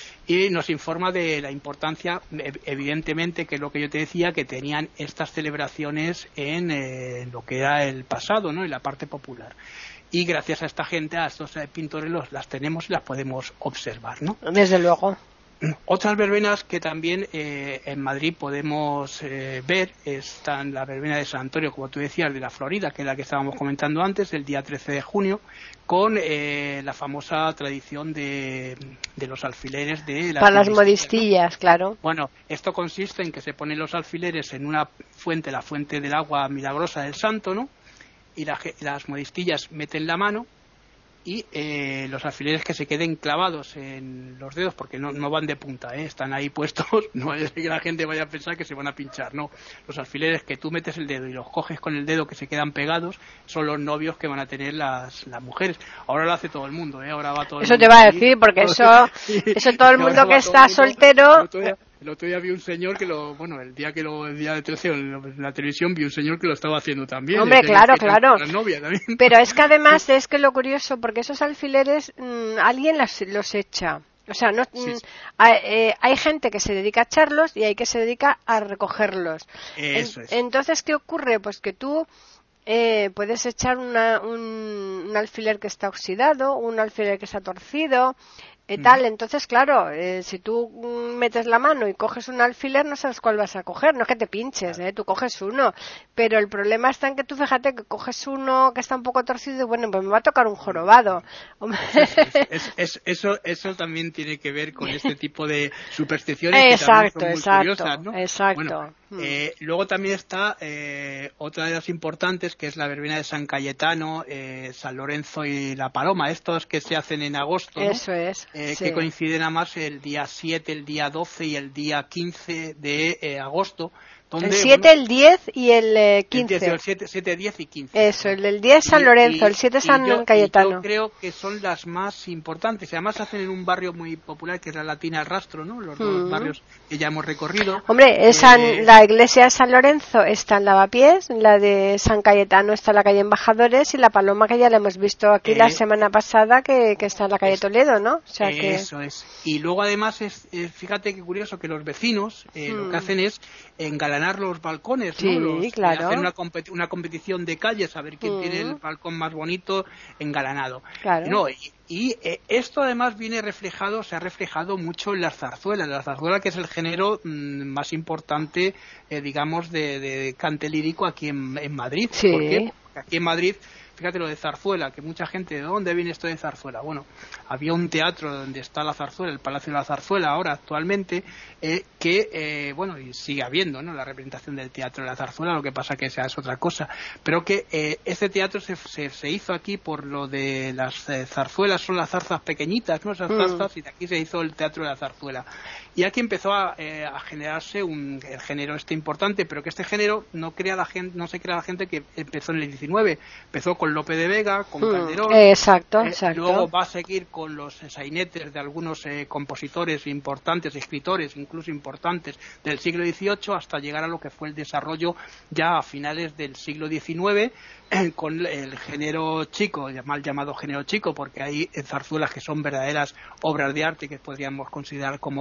Y nos informa de la importancia, evidentemente, que es lo que yo te decía, que tenían estas celebraciones en eh, lo que era el pasado, ¿no? En la parte popular. Y gracias a esta gente, a estos eh, pintores, los, las tenemos y las podemos observar, ¿no? Desde luego. Otras verbenas que también eh, en Madrid podemos eh, ver están la verbena de San Antonio, como tú decías, de la Florida, que es la que estábamos comentando antes, el día trece de junio, con eh, la famosa tradición de, de los alfileres de las para las modistillas, ¿no? Claro. Bueno, esto consiste en que se ponen los alfileres en una fuente, la fuente del agua milagrosa del Santo, ¿no? Y la, las modistillas meten la mano y eh, los alfileres que se queden clavados en los dedos, porque no, no van de punta, ¿eh? Están ahí puestos, no es que la gente vaya a pensar que se van a pinchar, no. Los alfileres que tú metes el dedo y los coges con el dedo que se quedan pegados son los novios que van a tener las, las mujeres. Ahora lo hace todo el mundo, ¿eh? Ahora va todo el eso mundo. Eso te va a decir, porque eso, eso todo el mundo que está soltero... El otro día vi un señor que lo, bueno, el día que lo, el día de trece en la televisión vi un señor que lo estaba haciendo también. Hombre, claro, claro. También. Pero es que además es que lo curioso, porque esos alfileres mmm, alguien los, los echa. O sea, no, sí, sí. Hay, eh, hay gente que se dedica a echarlos y hay que se dedica a recogerlos. Eso en, es. Entonces, ¿qué ocurre? Pues que tú eh, puedes echar una, un, un alfiler que está oxidado, un alfiler que está torcido, y tal. Entonces, claro, eh, si tú metes la mano y coges un alfiler, no sabes cuál vas a coger, no es que te pinches, ¿eh? Tú coges uno, pero el problema está en que tú fíjate que coges uno que está un poco torcido y bueno, pues me va a tocar un jorobado. es, es, eso, eso también tiene que ver con este tipo de supersticiones exacto, que también son muy exacto, curiosas, ¿no? Exacto. Bueno, eh, luego también está eh, otra de las importantes, que es la verbena de San Cayetano, eh, San Lorenzo y la Paloma, estos que se hacen en agosto, ¿no? Eso es. Eh, sí. Que coinciden además el día siete, el día doce y el día quince de eh, agosto. Donde, el siete, bueno, el diez y el eh, quince. El diez, el siete, siete, diez y quince. Eso, el del diez San Lorenzo, y, el siete San yo, Cayetano. Yo creo que son las más importantes. Además se hacen en un barrio muy popular que es la Latina El Rastro, ¿no? Los dos mm. barrios que ya hemos recorrido. Hombre, San, eh, la iglesia de San Lorenzo está en Lavapiés, la de San Cayetano está en la calle Embajadores y la Paloma que ya la hemos visto aquí eh, la semana pasada que, que está en la calle es, Toledo, ¿no? O sea eh, que... Eso es. Y luego además, es, eh, fíjate qué curioso que los vecinos eh, mm. lo que hacen es engalanar los balcones. Sí, ¿no? Los, claro. Hacer una, competi- una competición de calles a ver quién mm. tiene el balcón más bonito engalanado. Claro. No, y y eh, esto además viene reflejado, se ha reflejado mucho en las zarzuelas. La zarzuela, que es el género mmm, más importante, eh, digamos, de, de cante lírico aquí en, en Madrid. Sí. ¿Por qué? Porque aquí en Madrid, fíjate lo de zarzuela, que mucha gente, ¿de dónde viene esto de zarzuela? Bueno, había un teatro donde está la zarzuela, el Palacio de la Zarzuela ahora actualmente, eh, que, eh, bueno, y sigue habiendo, ¿no? La representación del teatro de la zarzuela, lo que pasa que esa es otra cosa, pero que eh, este teatro se, se, se hizo aquí por lo de las eh, zarzuelas, son las zarzas pequeñitas, ¿no? Esas zarzas, mm. y de aquí se hizo el teatro de la zarzuela. Y aquí empezó a, eh, a generarse un el género este importante, pero que este género no crea la gente, no se crea la gente que empezó en el diecinueve, empezó con Lope de Vega, con mm. Calderón, exacto, eh, exacto. luego va a seguir con los sainetes de algunos eh, compositores importantes, escritores incluso importantes del siglo dieciocho, hasta llegar a lo que fue el desarrollo ya a finales del siglo diecinueve, eh, con el género chico, mal llamado género chico, porque hay zarzuelas que son verdaderas obras de arte que podríamos considerar como óperas,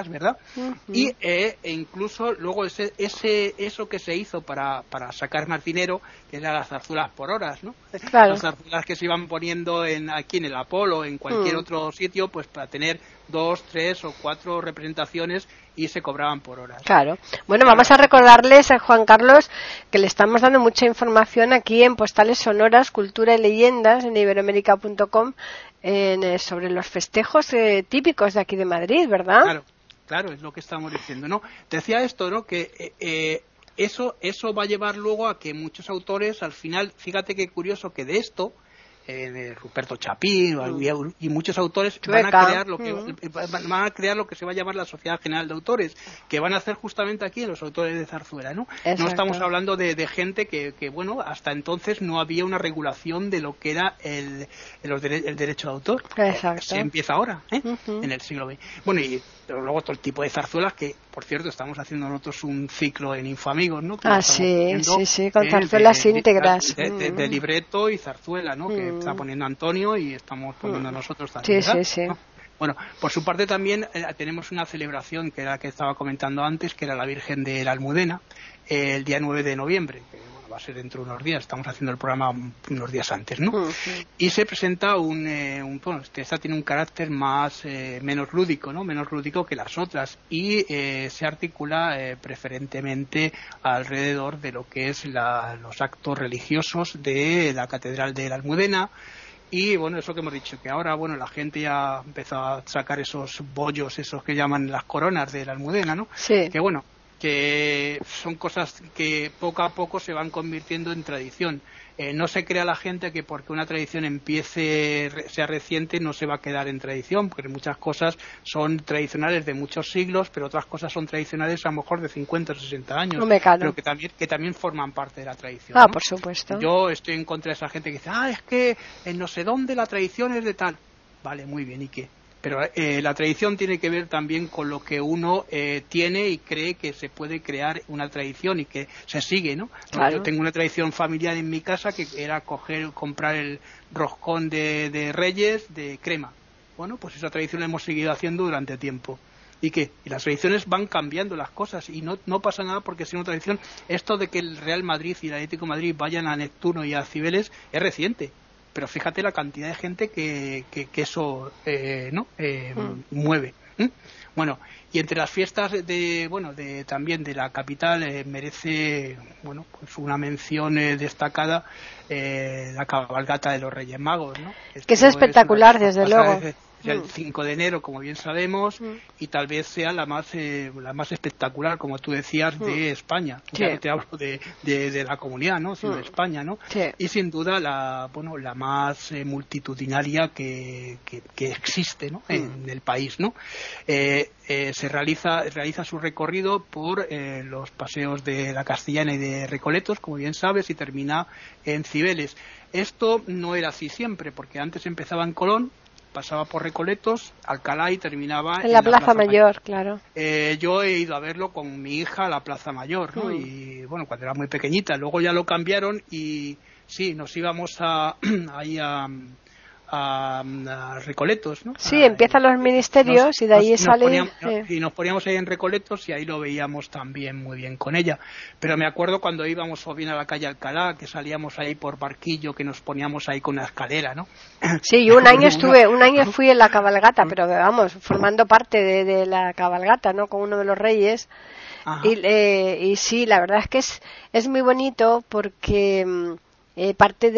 ¿verdad? Uh-huh. Y eh, e incluso luego ese, ese eso que se hizo para, para sacar más dinero, que eran las zarzuelas por horas, ¿no? Claro. Las zarzuelas que se iban poniendo en, aquí en el Apolo, en cualquier uh-huh. otro sitio, pues para tener dos, tres o cuatro representaciones y se cobraban por horas. Claro. Bueno, vamos a recordarles a Juan Carlos que le estamos dando mucha información aquí en Postales Sonoras, Cultura y Leyendas en iberoamérica punto com en, eh, sobre los festejos eh, típicos de aquí de Madrid, ¿verdad? Claro, claro, es lo que estamos diciendo, ¿no? Te decía esto, ¿no? Que eh, eh, eso, eso va a llevar luego a que muchos autores, al final, fíjate qué curioso que de esto, Eh, de Ruperto Chapín mm. y muchos autores van a crear lo que mm. van a crear lo que se va a llamar la Sociedad General de Autores, que van a hacer justamente aquí los autores de zarzuela, ¿no? Exacto. No estamos hablando de, de gente que, que bueno, hasta entonces no había una regulación de lo que era el, el, el derecho de autor. Exacto. Se empieza ahora, ¿eh? Uh-huh. En el siglo veinte. Bueno, y luego todo el tipo de zarzuelas que, por cierto, estamos haciendo nosotros un ciclo en Infamigos, ¿no? Que ah, sí, sí, sí, con zarzuelas eh, de, íntegras. De, de, de libreto y zarzuela, ¿no? Mm. Que está poniendo Antonio y estamos poniendo mm. nosotros también. Sí, ¿verdad? sí, sí. ¿No? Bueno, por su parte también eh, tenemos una celebración que era la que estaba comentando antes, que era la Virgen de la Almudena, eh, el día nueve de noviembre, que bueno, va a ser dentro de unos días, estamos haciendo el programa unos días antes, ¿no? Uh-huh. Y se presenta un, eh, un bueno, esta tiene un carácter más, eh, menos lúdico, ¿no? Menos lúdico que las otras y eh, se articula eh, preferentemente alrededor de lo que es la, los actos religiosos de la Catedral de la Almudena. Y bueno, eso que hemos dicho, que ahora bueno la gente ya empezó a sacar esos bollos, esos que llaman las coronas de la Almudena, ¿no? Sí. Que bueno, que son cosas que poco a poco se van convirtiendo en tradición. Eh, no se crea la gente que porque una tradición empiece, sea reciente, no se va a quedar en tradición, porque muchas cosas son tradicionales de muchos siglos, pero otras cosas son tradicionales a lo mejor de cincuenta o sesenta años, pero que también, que también forman parte de la tradición. Ah, ¿no? Por supuesto. Yo estoy en contra de esa gente que dice, ah, es que en no sé dónde la tradición es de tal. Vale, muy bien, ¿y qué? Pero eh, la tradición tiene que ver también con lo que uno eh, tiene y cree que se puede crear una tradición y que se sigue, ¿no? Claro. Yo tengo una tradición familiar en mi casa que era coger, comprar el roscón de, de Reyes de crema. Bueno, pues esa tradición la hemos seguido haciendo durante tiempo. ¿Y qué? Y las tradiciones van cambiando las cosas y no, no pasa nada porque es una tradición. Esto de que el Real Madrid y el Atlético de Madrid vayan a Neptuno y a Cibeles es reciente. Pero fíjate la cantidad de gente que, que, que eso eh, no eh, mm. mueve. ¿Mm? Bueno, y entre las fiestas de bueno de también de la capital eh, merece bueno pues una mención eh, destacada eh, la cabalgata de los Reyes Magos, ¿no? Esto que es espectacular, es desde luego. De, el cinco de enero, como bien sabemos, mm. y tal vez sea la más eh, la más espectacular, como tú decías, mm. de España. Sí. Ya no te hablo de, de, de la comunidad, ¿no? Sino mm. de España, ¿no? Sí. Y sin duda la bueno la más eh, multitudinaria que, que, que existe, ¿no? Mm. En el país, ¿no? Eh, eh, se realiza realiza su recorrido por eh, los paseos de la Castellana y de Recoletos, como bien sabes, y termina en Cibeles. Esto no era así siempre, porque antes empezaba en Colón, pasaba por Recoletos, Alcalá y terminaba en, en la, la Plaza, Plaza Mayor, Mayor, claro. Eh, yo he ido a verlo con mi hija a la Plaza Mayor, ¿no? Mm. Y bueno, cuando era muy pequeñita, luego ya lo cambiaron y sí, nos íbamos a ahí a, a, a Recoletos, ¿no? Sí, a, empiezan los ministerios nos, y de ahí nos, sale... Nos poníamos, sí. Y nos poníamos ahí en Recoletos y ahí lo veíamos también muy bien con ella. Pero me acuerdo cuando íbamos o bien a la calle Alcalá, que salíamos ahí por Barquillo, que nos poníamos ahí con una escalera, ¿no? Sí, yo un año estuve, un año fui en la cabalgata, pero vamos, formando parte de, de la cabalgata, ¿no? Con uno de los reyes. Y, eh, y sí, la verdad es que es, es muy bonito porque eh, parte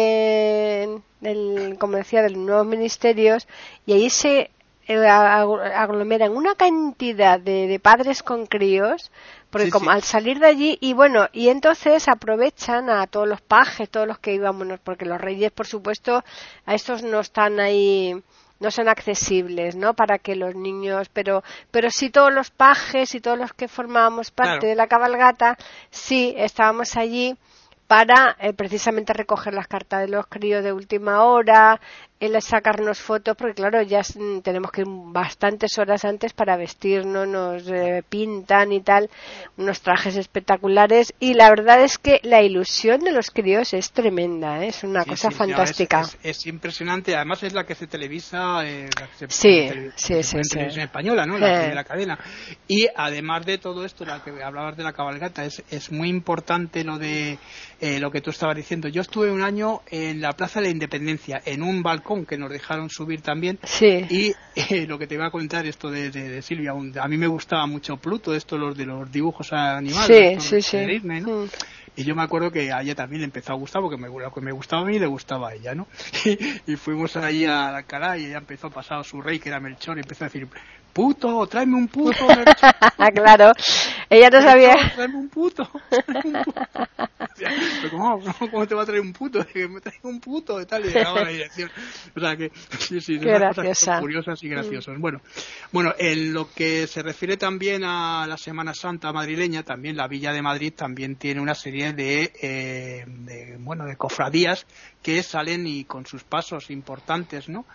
de... Del, como decía, de los nuevos ministerios, y ahí se eh, aglomeran una cantidad de, de padres con críos, porque sí, como sí. al salir de allí, y bueno, y entonces aprovechan a todos los pajes, todos los que íbamos, porque los reyes, por supuesto, a estos no están ahí, no son accesibles, ¿no? Para que los niños, pero pero sí todos los pajes y todos los que formábamos parte claro. de la cabalgata, sí estábamos allí para eh, precisamente recoger las cartas de los críos de última hora, el sacarnos fotos, porque claro, ya tenemos que ir bastantes horas antes para vestirnos, nos eh, pintan y tal, unos trajes espectaculares, y la verdad es que la ilusión de los críos es tremenda, ¿eh? Es una sí, cosa sí, fantástica. Es, es, es impresionante, además es la que se televisa, eh, la que se, sí, tele, sí, sí, en sí. televisión española, ¿no? La eh. primera cadena. Y además de todo esto, la que hablabas de la cabalgata, es, es muy importante lo de eh, lo que tú estabas diciendo. Yo estuve un año en la Plaza de la Independencia, en un balcón que nos dejaron subir también, sí. y eh, lo que te iba a contar esto de, de, de Silvia, un, a mí me gustaba mucho Pluto, esto los de los dibujos animales, sí, sí, de sí. Disney, ¿no? Mm. Y yo me acuerdo que a ella también le empezó a gustar, porque me, lo que me gustaba a mí le gustaba a ella, ¿no? Y, y fuimos allí a la cara y ella empezó a pasar a su rey, que era Melchor, y empezó a decir, puto, tráeme un puto, Melchor. Claro, ella no Melchor, sabía. Tráeme un puto, tráeme un puto. Pero ¿cómo, ¿cómo te va a traer un puto? Que me traiga un puto y tal, y llegaba a la dirección. O sea que, sí, sí, Qué esas graciosa. Cosas que son curiosas y graciosas. Mm. Bueno, bueno, en lo que se refiere también a la Semana Santa madrileña, también la Villa de Madrid también tiene una serie de, eh, de bueno, de cofradías que salen y con sus pasos importantes, ¿no?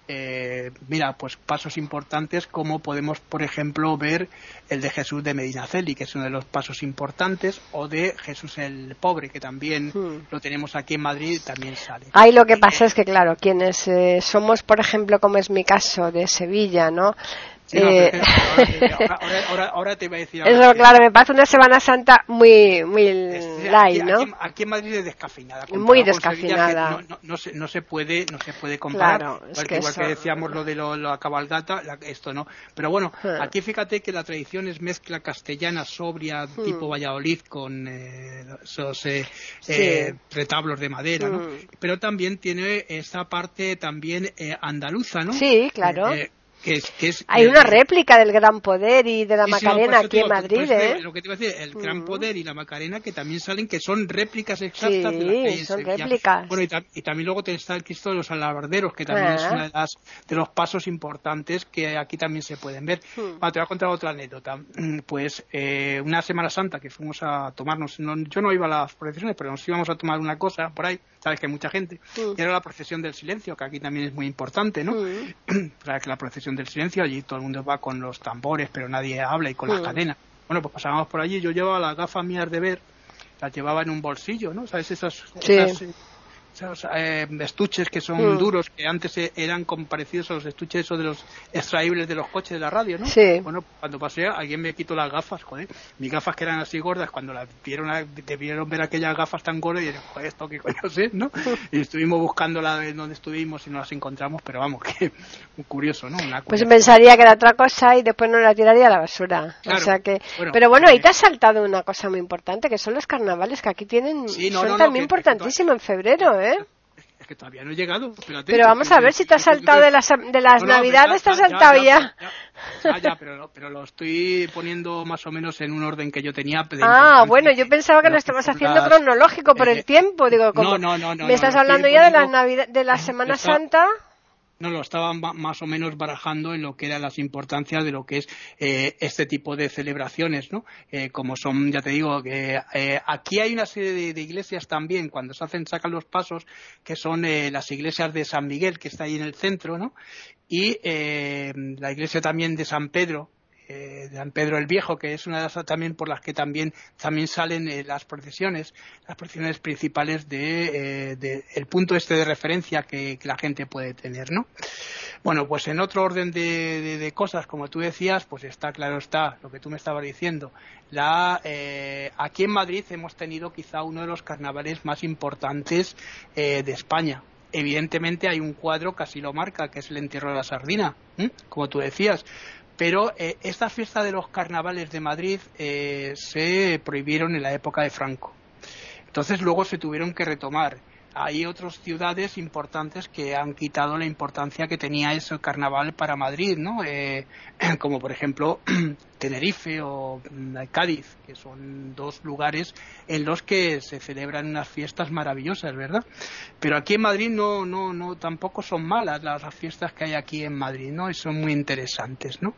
Eh, mira, pues pasos importantes como podemos, por ejemplo, ver el de Jesús de Medinaceli, que es uno de los pasos importantes, o de Jesús el Pobre, que también hmm. lo tenemos aquí en Madrid, también sale. Ahí lo que pasa eh, es que, claro, quienes eh, somos, por ejemplo, como es mi caso, de Sevilla, ¿no? Sí, no, eh... ahora, ahora, ahora, ahora te voy a decir. Eso, que... claro, me parece una Semana Santa muy, muy es, light, aquí, ¿no? Aquí, aquí en Madrid es descafeinada. Muy descafeinada. No, no, no, se, no se puede, no se puede comparar. Claro, es igual que, igual eso... que decíamos lo de lo, la cabalgata, la, esto no. Pero bueno, hmm. aquí fíjate que la tradición es mezcla castellana sobria, hmm. tipo Valladolid, con eh, esos eh, sí. eh, retablos de madera, hmm. ¿no? Pero también tiene esa parte también eh, andaluza, ¿no? Sí, claro. Eh, Que es, que es, Hay que, una réplica del Gran Poder y de la sí, Macarena sí, aquí en Madrid, ¿eh? Lo que te iba a decir, el Gran uh-huh. Poder y la Macarena, que también salen, que son réplicas exactas sí, de la que hay en son Sevilla. réplicas. Bueno, y, ta- y también luego está el Cristo de los Alabarderos, que también ah. es uno de, las, de los pasos importantes que aquí también se pueden ver. Uh-huh. Bueno, te voy a contar otra anécdota. Pues eh, una Semana Santa que fuimos a tomarnos, no, yo no iba a las procesiones, pero nos íbamos a tomar una cosa por ahí, sabes que hay mucha gente, uh-huh. y era la procesión del silencio, que aquí también es muy importante, ¿no? Uh-huh. Sabes que la procesión del silencio, allí todo el mundo va con los tambores, pero nadie habla, y con las mm. cadenas. Bueno, pues pasábamos por allí, yo llevaba las gafas mías de ver, las llevaba en un bolsillo, ¿no? ¿Sabes? Esas, sí. esas esos eh, estuches que son mm. duros, que antes eran parecidos a los estuches esos de los extraíbles de los coches de la radio, ¿no? Sí. Bueno, cuando pasé, alguien me quitó las gafas, joder. Mis gafas que eran así gordas, cuando las vieron, debieron ver aquellas gafas tan gordas y dijeron, joder, ¿esto qué coño es, no? Y estuvimos buscándola en donde estuvimos y no las encontramos, pero vamos, que muy curioso, ¿no? Una pues pensaría que era otra cosa y después no la tiraría a la basura. Claro. O sea que... Bueno, pero bueno, ahí te has saltado una cosa muy importante, que son los carnavales, que aquí tienen... Sí, no, son no, también no, que, importantísimos en febrero, ¿eh? Es que todavía no he llegado. Espérate, pero vamos a ver si te has saltado de las, de las no, no, navidades, te has saltado ya. Ya, ya, ya, ya pero, pero lo estoy poniendo más o menos en un orden que yo tenía. Ah, bueno, yo pensaba que lo estabas haciendo las... cronológico por eh, el tiempo. Digo, como no, no, no, me estás no, hablando ya poniendo... de, la Navidad, de la Semana estaba... Santa. No, lo estaban más o menos barajando en lo que eran las importancias de lo que es eh, este tipo de celebraciones, ¿no? Eh, como son, ya te digo, que eh, aquí hay una serie de, de iglesias también, cuando se hacen, sacan los pasos, que son eh, las iglesias de San Miguel, que está ahí en el centro, ¿no? Y eh, la iglesia también de San Pedro, Eh, de San Pedro el Viejo, que es una de las también por las que también también salen eh, las procesiones, las procesiones principales de, eh, de el punto este de referencia que, que la gente puede tener, ¿no? Bueno, pues en otro orden de, de, de cosas, como tú decías, pues está claro está lo que tú me estabas diciendo. La eh, aquí en Madrid hemos tenido quizá uno de los carnavales más importantes eh, de España. Evidentemente hay un cuadro que así lo marca, que es el entierro de la sardina, ¿eh? Como tú decías. Pero eh, esta fiesta de los carnavales de Madrid eh, se prohibieron en la época de Franco. Entonces luego se tuvieron que retomar. Hay otras ciudades importantes que han quitado la importancia que tenía ese carnaval para Madrid, ¿no? Eh, como por ejemplo Tenerife o Cádiz, que son dos lugares en los que se celebran unas fiestas maravillosas, ¿verdad? Pero aquí en Madrid no, no, no, tampoco son malas las, las fiestas que hay aquí en Madrid, ¿no? Y son muy interesantes, ¿no?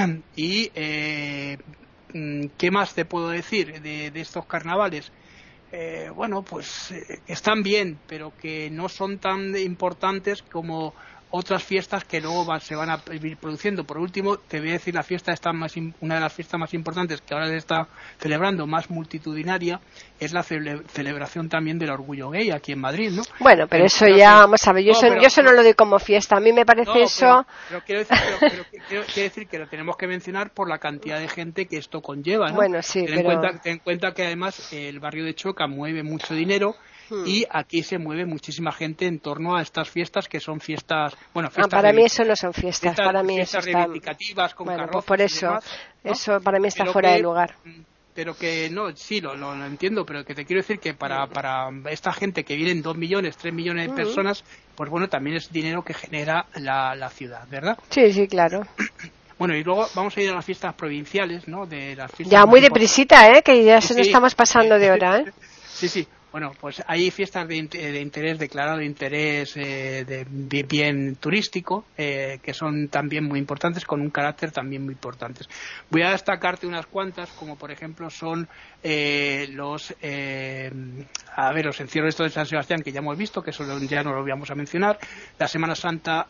Y eh, ¿qué más te puedo decir de, de estos carnavales? eh, bueno, pues eh, están bien, pero que no son tan importantes como otras fiestas que luego van, se van a ir produciendo. Por último, te voy a decir la fiesta está más, una de las fiestas más importantes que ahora se está celebrando, más multitudinaria, es la cele, celebración también del orgullo gay aquí en Madrid, ¿no? Bueno, pero eso ya, que, vamos a ver, yo, no, eso, pero, yo eso no lo doy como fiesta, a mí me parece no, eso... Pero, pero, quiero decir, pero, pero quiero, quiero decir que lo tenemos que mencionar por la cantidad de gente que esto conlleva, ¿no? Bueno, sí, ten, pero... en cuenta, ten en cuenta que además el barrio de Chueca mueve mucho dinero. Hmm. Y aquí se mueve muchísima gente en torno a estas fiestas que son fiestas, bueno, fiestas ah, para mí eso no son fiestas, fiestas para mí fiestas eso está... reivindicativas con bueno, carrozas pues por eso, y demás, ¿no? Eso para mí está pero fuera que, de lugar. Pero que no, sí, lo, lo, lo entiendo, pero que te quiero decir que para, para esta gente que vienen dos millones, tres millones de uh-huh. personas, pues bueno, también es dinero que genera la, la ciudad, ¿verdad? Sí, sí, claro. Bueno, y luego vamos a ir a las fiestas provinciales, ¿no? De las fiestas ya muy deprisita, ¿eh? Que ya se sí, nos estamos pasando de hora, ¿eh? Sí, sí. Bueno, pues hay fiestas de, de interés declarado, de interés eh, de bien turístico, eh, que son también muy importantes, con un carácter también muy importante. Voy a destacarte unas cuantas, como por ejemplo son eh, los, eh, a ver, los encierros estos de San Sebastián, que ya hemos visto, que eso ya no lo vamos a mencionar, la Semana Santa,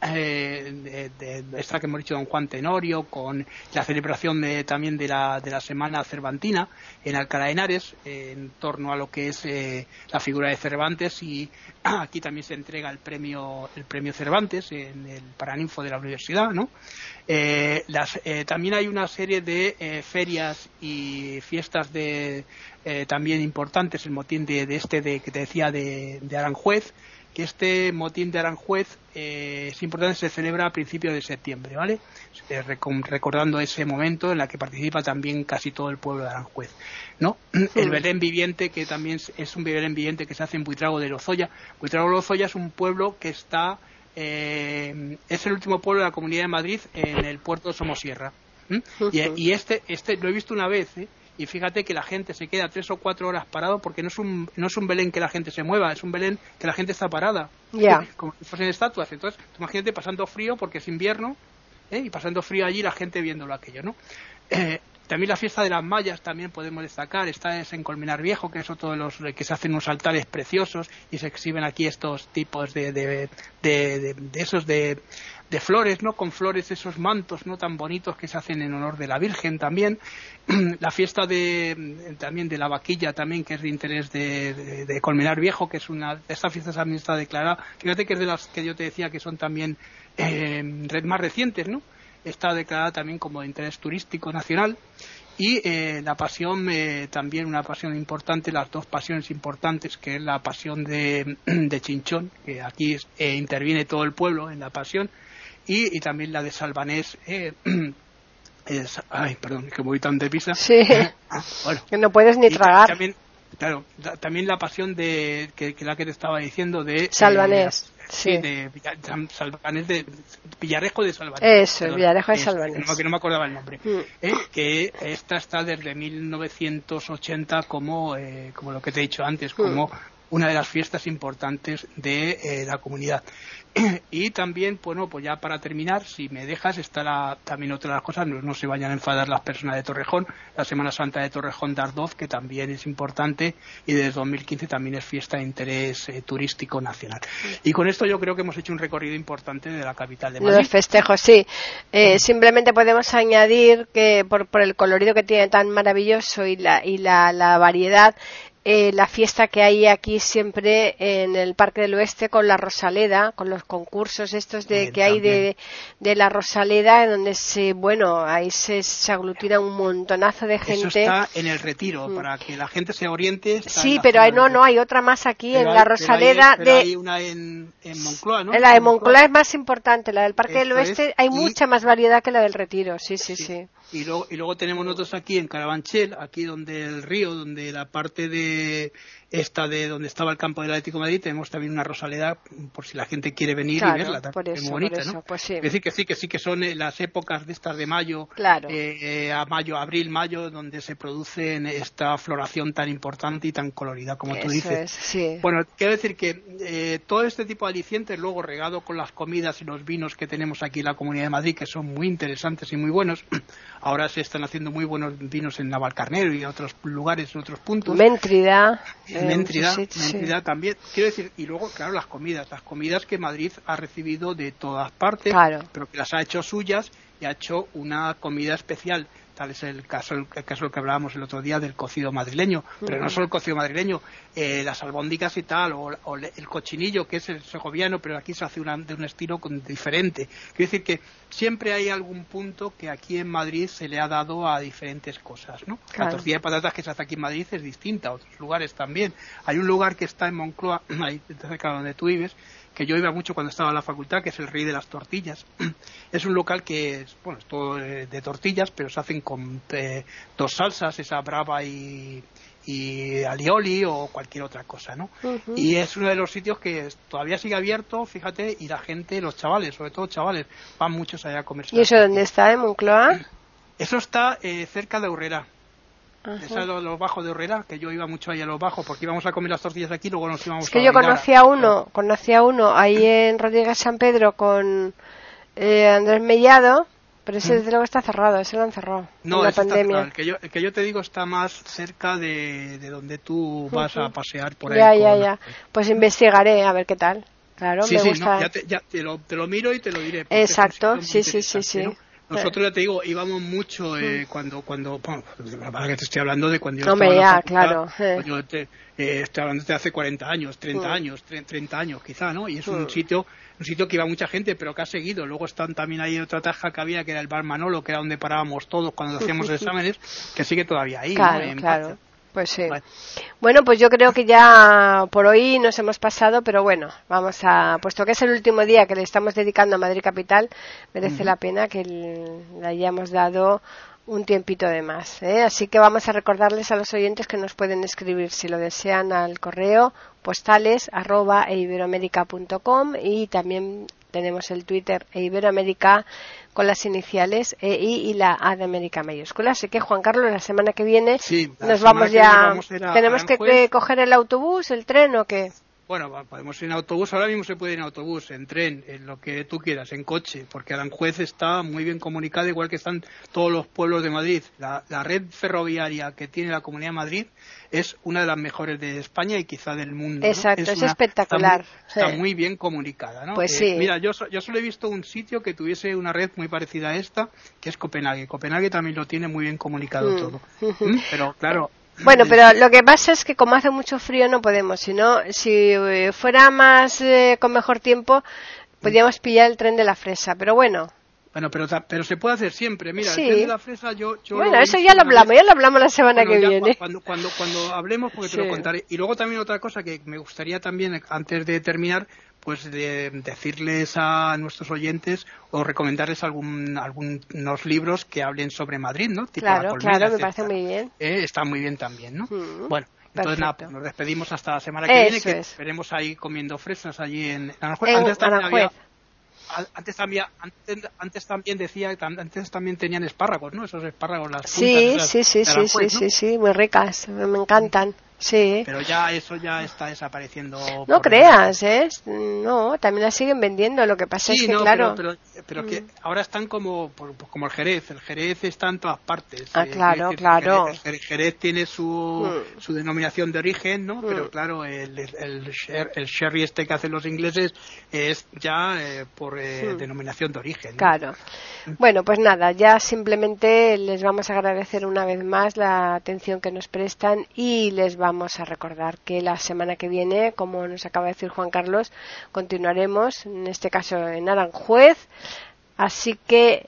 eh, de, de esta que hemos dicho, Don Juan Tenorio, con la celebración de, también de la, de la Semana Cervantina en Alcalá de Henares, eh, en torno a lo que es eh, la figura de Cervantes, y aquí también se entrega el premio el premio Cervantes en el Paraninfo de la universidad, ¿no? Eh, las, eh, también hay una serie de eh, ferias y fiestas de eh, también importantes, el motín de, de este de que te decía de, de Aranjuez, que este motín de Aranjuez eh, es importante, se celebra a principios de septiembre, ¿vale? Eh, recordando ese momento en el que participa también casi todo el pueblo de Aranjuez, ¿no? Sí. El Belén viviente, que también es un Belén viviente que se hace en Buitrago de Lozoya. Buitrago de Lozoya es un pueblo que está, eh, es el último pueblo de la Comunidad de Madrid en el puerto de Somosierra. ¿Mm? Uh-huh. Y, y este, este lo he visto una vez, ¿eh? Y fíjate que la gente se queda tres o cuatro horas parado, porque no es un no es un Belén que la gente se mueva, es un Belén que la gente está parada, yeah. como si fuesen estatuas. Entonces, imagínate pasando frío, porque es invierno, ¿eh? Y pasando frío allí, la gente viéndolo aquello, ¿no? Eh, también la fiesta de las mallas también podemos destacar, está es en Colmenar Viejo, que es otro de los que se hacen unos altares preciosos y se exhiben aquí estos tipos de de, de, de, de esos de de flores, ¿no? Con flores, esos mantos, ¿no? Tan bonitos que se hacen en honor de la Virgen también. La fiesta de también de la vaquilla también, que es de interés de, de, de Colmenar Viejo, que es una de estas fiestas también está declarada. Fíjate que es de las que yo te decía que son también eh, más recientes, ¿no? Está declarada también como de interés turístico nacional. Y eh, la pasión, eh, también una pasión importante, las dos pasiones importantes, que es la pasión de, de Chinchón, que aquí eh, interviene todo el pueblo en la pasión, y, y también la de Salvanés. Eh, es, ay, perdón, que voy tan deprisa. Sí, bueno, que no puedes ni tragar. También, claro, la, también la pasión de que, que la que te estaba diciendo de Salvanés. Eh, Sí, sí, de Salvanés, de Villarejo de Salvanés. Eso, perdón, Villarejo de Salvanés. Es, no, que no me acordaba el nombre. Mm. Eh, que esta está desde mil novecientos ochenta como, eh, como lo que te he dicho antes, como mm. una de las fiestas importantes de eh, la comunidad. Y también, bueno, pues ya para terminar, si me dejas, está la, también otra de las cosas, no, no se vayan a enfadar las personas de Torrejón, la Semana Santa de Torrejón de Ardoz, que también es importante, y desde dos mil quince también es fiesta de interés eh, turístico nacional. Y con esto yo creo que hemos hecho un recorrido importante de la capital de Madrid. Los festejos, sí. Eh, simplemente podemos añadir que por, por el colorido que tiene tan maravilloso y la, y la, la variedad, Eh, la fiesta que hay aquí siempre en el Parque del Oeste con la Rosaleda, con los concursos estos de, Bien, que hay de, de la Rosaleda, en donde se, bueno, ahí se, se aglutina un montonazo de gente. Eso está en el Retiro, mm. para que la gente se oriente. Sí, pero hay, no, no, hay otra más aquí pero en hay, la Rosaleda. Pero hay, pero de, hay una en, en Moncloa, ¿no? La de Moncloa es más importante, la del Parque Eso del Oeste es, hay y, mucha más variedad que la del Retiro, sí, sí, sí. sí. Y luego, y luego tenemos nosotros aquí en Carabanchel, aquí donde el río, donde la parte de esta de donde estaba el campo del Atlético de Madrid, tenemos también una Rosaleda por si la gente quiere venir claro, y verla, por eso, es muy bonita, por eso, ¿no? Pues sí. Es decir que sí, que sí que son las épocas de estas de mayo, claro. eh, a mayo, abril, mayo, donde se produce esta floración tan importante y tan colorida como eso tú dices. Es, sí. Bueno, quiero decir que eh, todo este tipo de alicientes, luego regado con las comidas y los vinos que tenemos aquí en la Comunidad de Madrid, que son muy interesantes y muy buenos. Ahora se están haciendo muy buenos vinos en Navalcarnero y en otros lugares, en otros puntos. Méntrida. Eh, Méntrida, Méntrida sí. También, quiero decir, y luego, claro, las comidas, las comidas que Madrid ha recibido de todas partes, claro. pero que las ha hecho suyas y ha hecho una comida especial. Tal es el caso, el caso que hablábamos el otro día del cocido madrileño, pero no solo el cocido madrileño, eh, las albóndigas y tal, o, o el cochinillo, que es el segoviano, pero aquí se hace una, de un estilo diferente. Quiero decir que siempre hay algún punto que aquí en Madrid se le ha dado a diferentes cosas, ¿no? Claro. La tortilla de patatas que se hace aquí en Madrid es distinta, a otros lugares también. Hay un lugar que está en Moncloa, ahí cerca de donde tú vives, que yo iba mucho cuando estaba en la facultad, que es el Rey de las Tortillas. Es un local que es, bueno, es todo de tortillas, pero se hacen con eh, dos salsas, esa brava y, y alioli o cualquier otra cosa, ¿no? Uh-huh. Y es uno de los sitios que todavía sigue abierto, fíjate, y la gente, los chavales, sobre todo chavales, van muchos allá a comer. ¿Y eso dónde está, en Moncloa? Eso está eh, cerca de Urrera. Esa es los bajos de Herrera, que yo iba mucho ahí a los bajos porque íbamos a comer las tortillas aquí y luego nos íbamos a... Es que a yo conocí a uno, conocí a uno ahí en Rodríguez San Pedro con eh, Andrés Mellado, pero ese desde luego está cerrado, ese lo han cerrado. No, la ese pandemia. Está, el, que yo, el que yo te digo está más cerca de, de donde tú vas uh-huh. a pasear por ahí. Ya, ya, ya. Pues investigaré a ver qué tal. Claro, sí, me sí, gusta. No, ya, te, ya te, lo, te lo miro y te lo diré. Exacto, sí, sí, sí, sí. ¿no? Nosotros, ya te digo, íbamos mucho eh, cuando, cuando, bueno, para que te estoy hablando de cuando yo Hombre, estaba ya, en la facultad, claro. Pues yo te, eh, estoy hablando de hace cuarenta años, treinta años, treinta años quizá, ¿no? Y es un sitio un sitio que iba mucha gente, pero que ha seguido. Luego están también ahí otra taja que había, que era el Bar Manolo, que era donde parábamos todos cuando hacíamos exámenes, que sigue todavía ahí, claro, ¿no? En claro. Pacha. Pues sí. Vale. Bueno, pues yo creo que ya por hoy nos hemos pasado, pero bueno, vamos a, puesto que es el último día que le estamos dedicando a Madrid Capital, merece uh-huh. la pena que le hayamos dado un tiempito de más, ¿eh? Así que vamos a recordarles a los oyentes que nos pueden escribir, si lo desean, al correo postales arroba eiberoamerica punto com, y también tenemos el Twitter eiberoamerica con las iniciales E I y la A de América mayúscula. Así que, Juan Carlos, la semana que viene sí, nos vamos ya. Vamos ¿Tenemos que, que coger el autobús, el tren o qué? Bueno, podemos ir en autobús, ahora mismo se puede ir en autobús, en tren, en lo que tú quieras, en coche, porque Aranjuez está muy bien comunicada, igual que están todos los pueblos de Madrid. La, la red ferroviaria que tiene la Comunidad de Madrid es una de las mejores de España y quizá del mundo. Exacto, ¿no? es, es una, espectacular. Está muy, está sí. muy bien comunicada, ¿no? Pues eh, sí. Mira, yo, yo solo he visto un sitio que tuviese una red muy parecida a esta, que es Copenhague. Copenhague también lo tiene muy bien comunicado mm. todo. ¿Mm? Pero claro... Bueno, pero lo que pasa es que como hace mucho frío no podemos, sino si fuera más eh, con mejor tiempo podríamos pillar el tren de la Fresa, pero bueno. Bueno, pero pero se puede hacer siempre. Mira, sí. el tren de la Fresa yo... yo bueno, eso ya lo hablamos, vez. ya lo hablamos la semana bueno, que viene. Cuando, cuando, cuando hablemos, porque sí. te lo contaré. Y luego también otra cosa que me gustaría también, antes de terminar, pues de decirles a nuestros oyentes o recomendarles algún algunos libros que hablen sobre Madrid, ¿no? Tipo claro, La Colmena, claro, me etcétera. parece muy bien. Eh, está muy bien también, ¿no? Mm, bueno, entonces perfecto. nada, pues nos despedimos hasta la semana que Eso viene, que es. veremos ahí comiendo fresas allí en Aranjuez. En Antes también Aranjuez. había... Antes también, antes, antes también decía, antes también tenían espárragos, ¿no? Esos espárragos, las sí, puntas, sí, sí, sí, sí, sí, sí, muy ricas, me encantan. Sí. Pero ya eso ya está desapareciendo. No creas, ¿eh? No, también la siguen vendiendo. Lo que pasa sí, es que, no, claro. Pero, pero, pero mm. que ahora están como como el Jerez. El Jerez está en todas partes. Ah, eh, claro, decir, claro. El Jerez, el Jerez tiene su, mm. su denominación de origen, ¿no? Mm. Pero claro, el, el, el, el sherry este que hacen los ingleses es ya eh, por eh, mm. denominación de origen, ¿no? Claro. Bueno, pues nada, ya simplemente les vamos a agradecer una vez más la atención que nos prestan y les vamos a recordar que la semana que viene, como nos acaba de decir Juan Carlos, continuaremos, en este caso en Aranjuez. Así que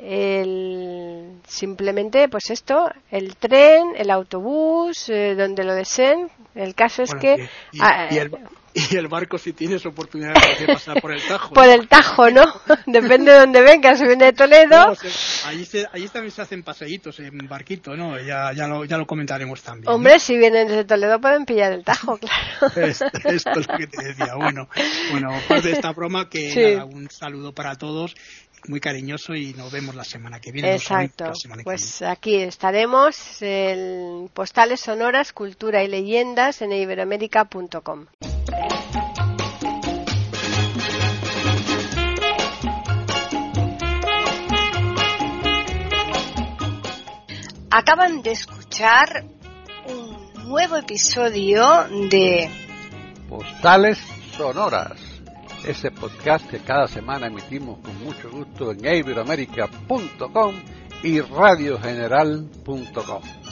el, simplemente, pues esto, el tren, el autobús, eh, donde lo deseen. El caso es bueno, que... Y, y, ah, y, el, y el barco, si tienes oportunidad de pasar por el Tajo. Por ¿no? el Tajo, ¿no? Depende de dónde venga, si viene de Toledo. No, se, allí, se, allí también se hacen paseitos en barquito, ¿no? Ya, ya, lo, ya lo comentaremos también. Hombre, ¿no? si vienen desde Toledo pueden pillar el Tajo, claro. Esto, esto es lo que te decía. Bueno, bueno, pues de esta broma, que sí. nada, un saludo para todos, muy cariñoso, y nos vemos la semana que viene. Exacto, semana que pues viene. Aquí estaremos en Postales Sonoras, Cultura y Leyendas en eiberoamerica punto com. Acaban de escuchar un nuevo episodio de Postales Sonoras, ese podcast que cada semana emitimos con mucho gusto en iberoamerica punto com y radio general punto com.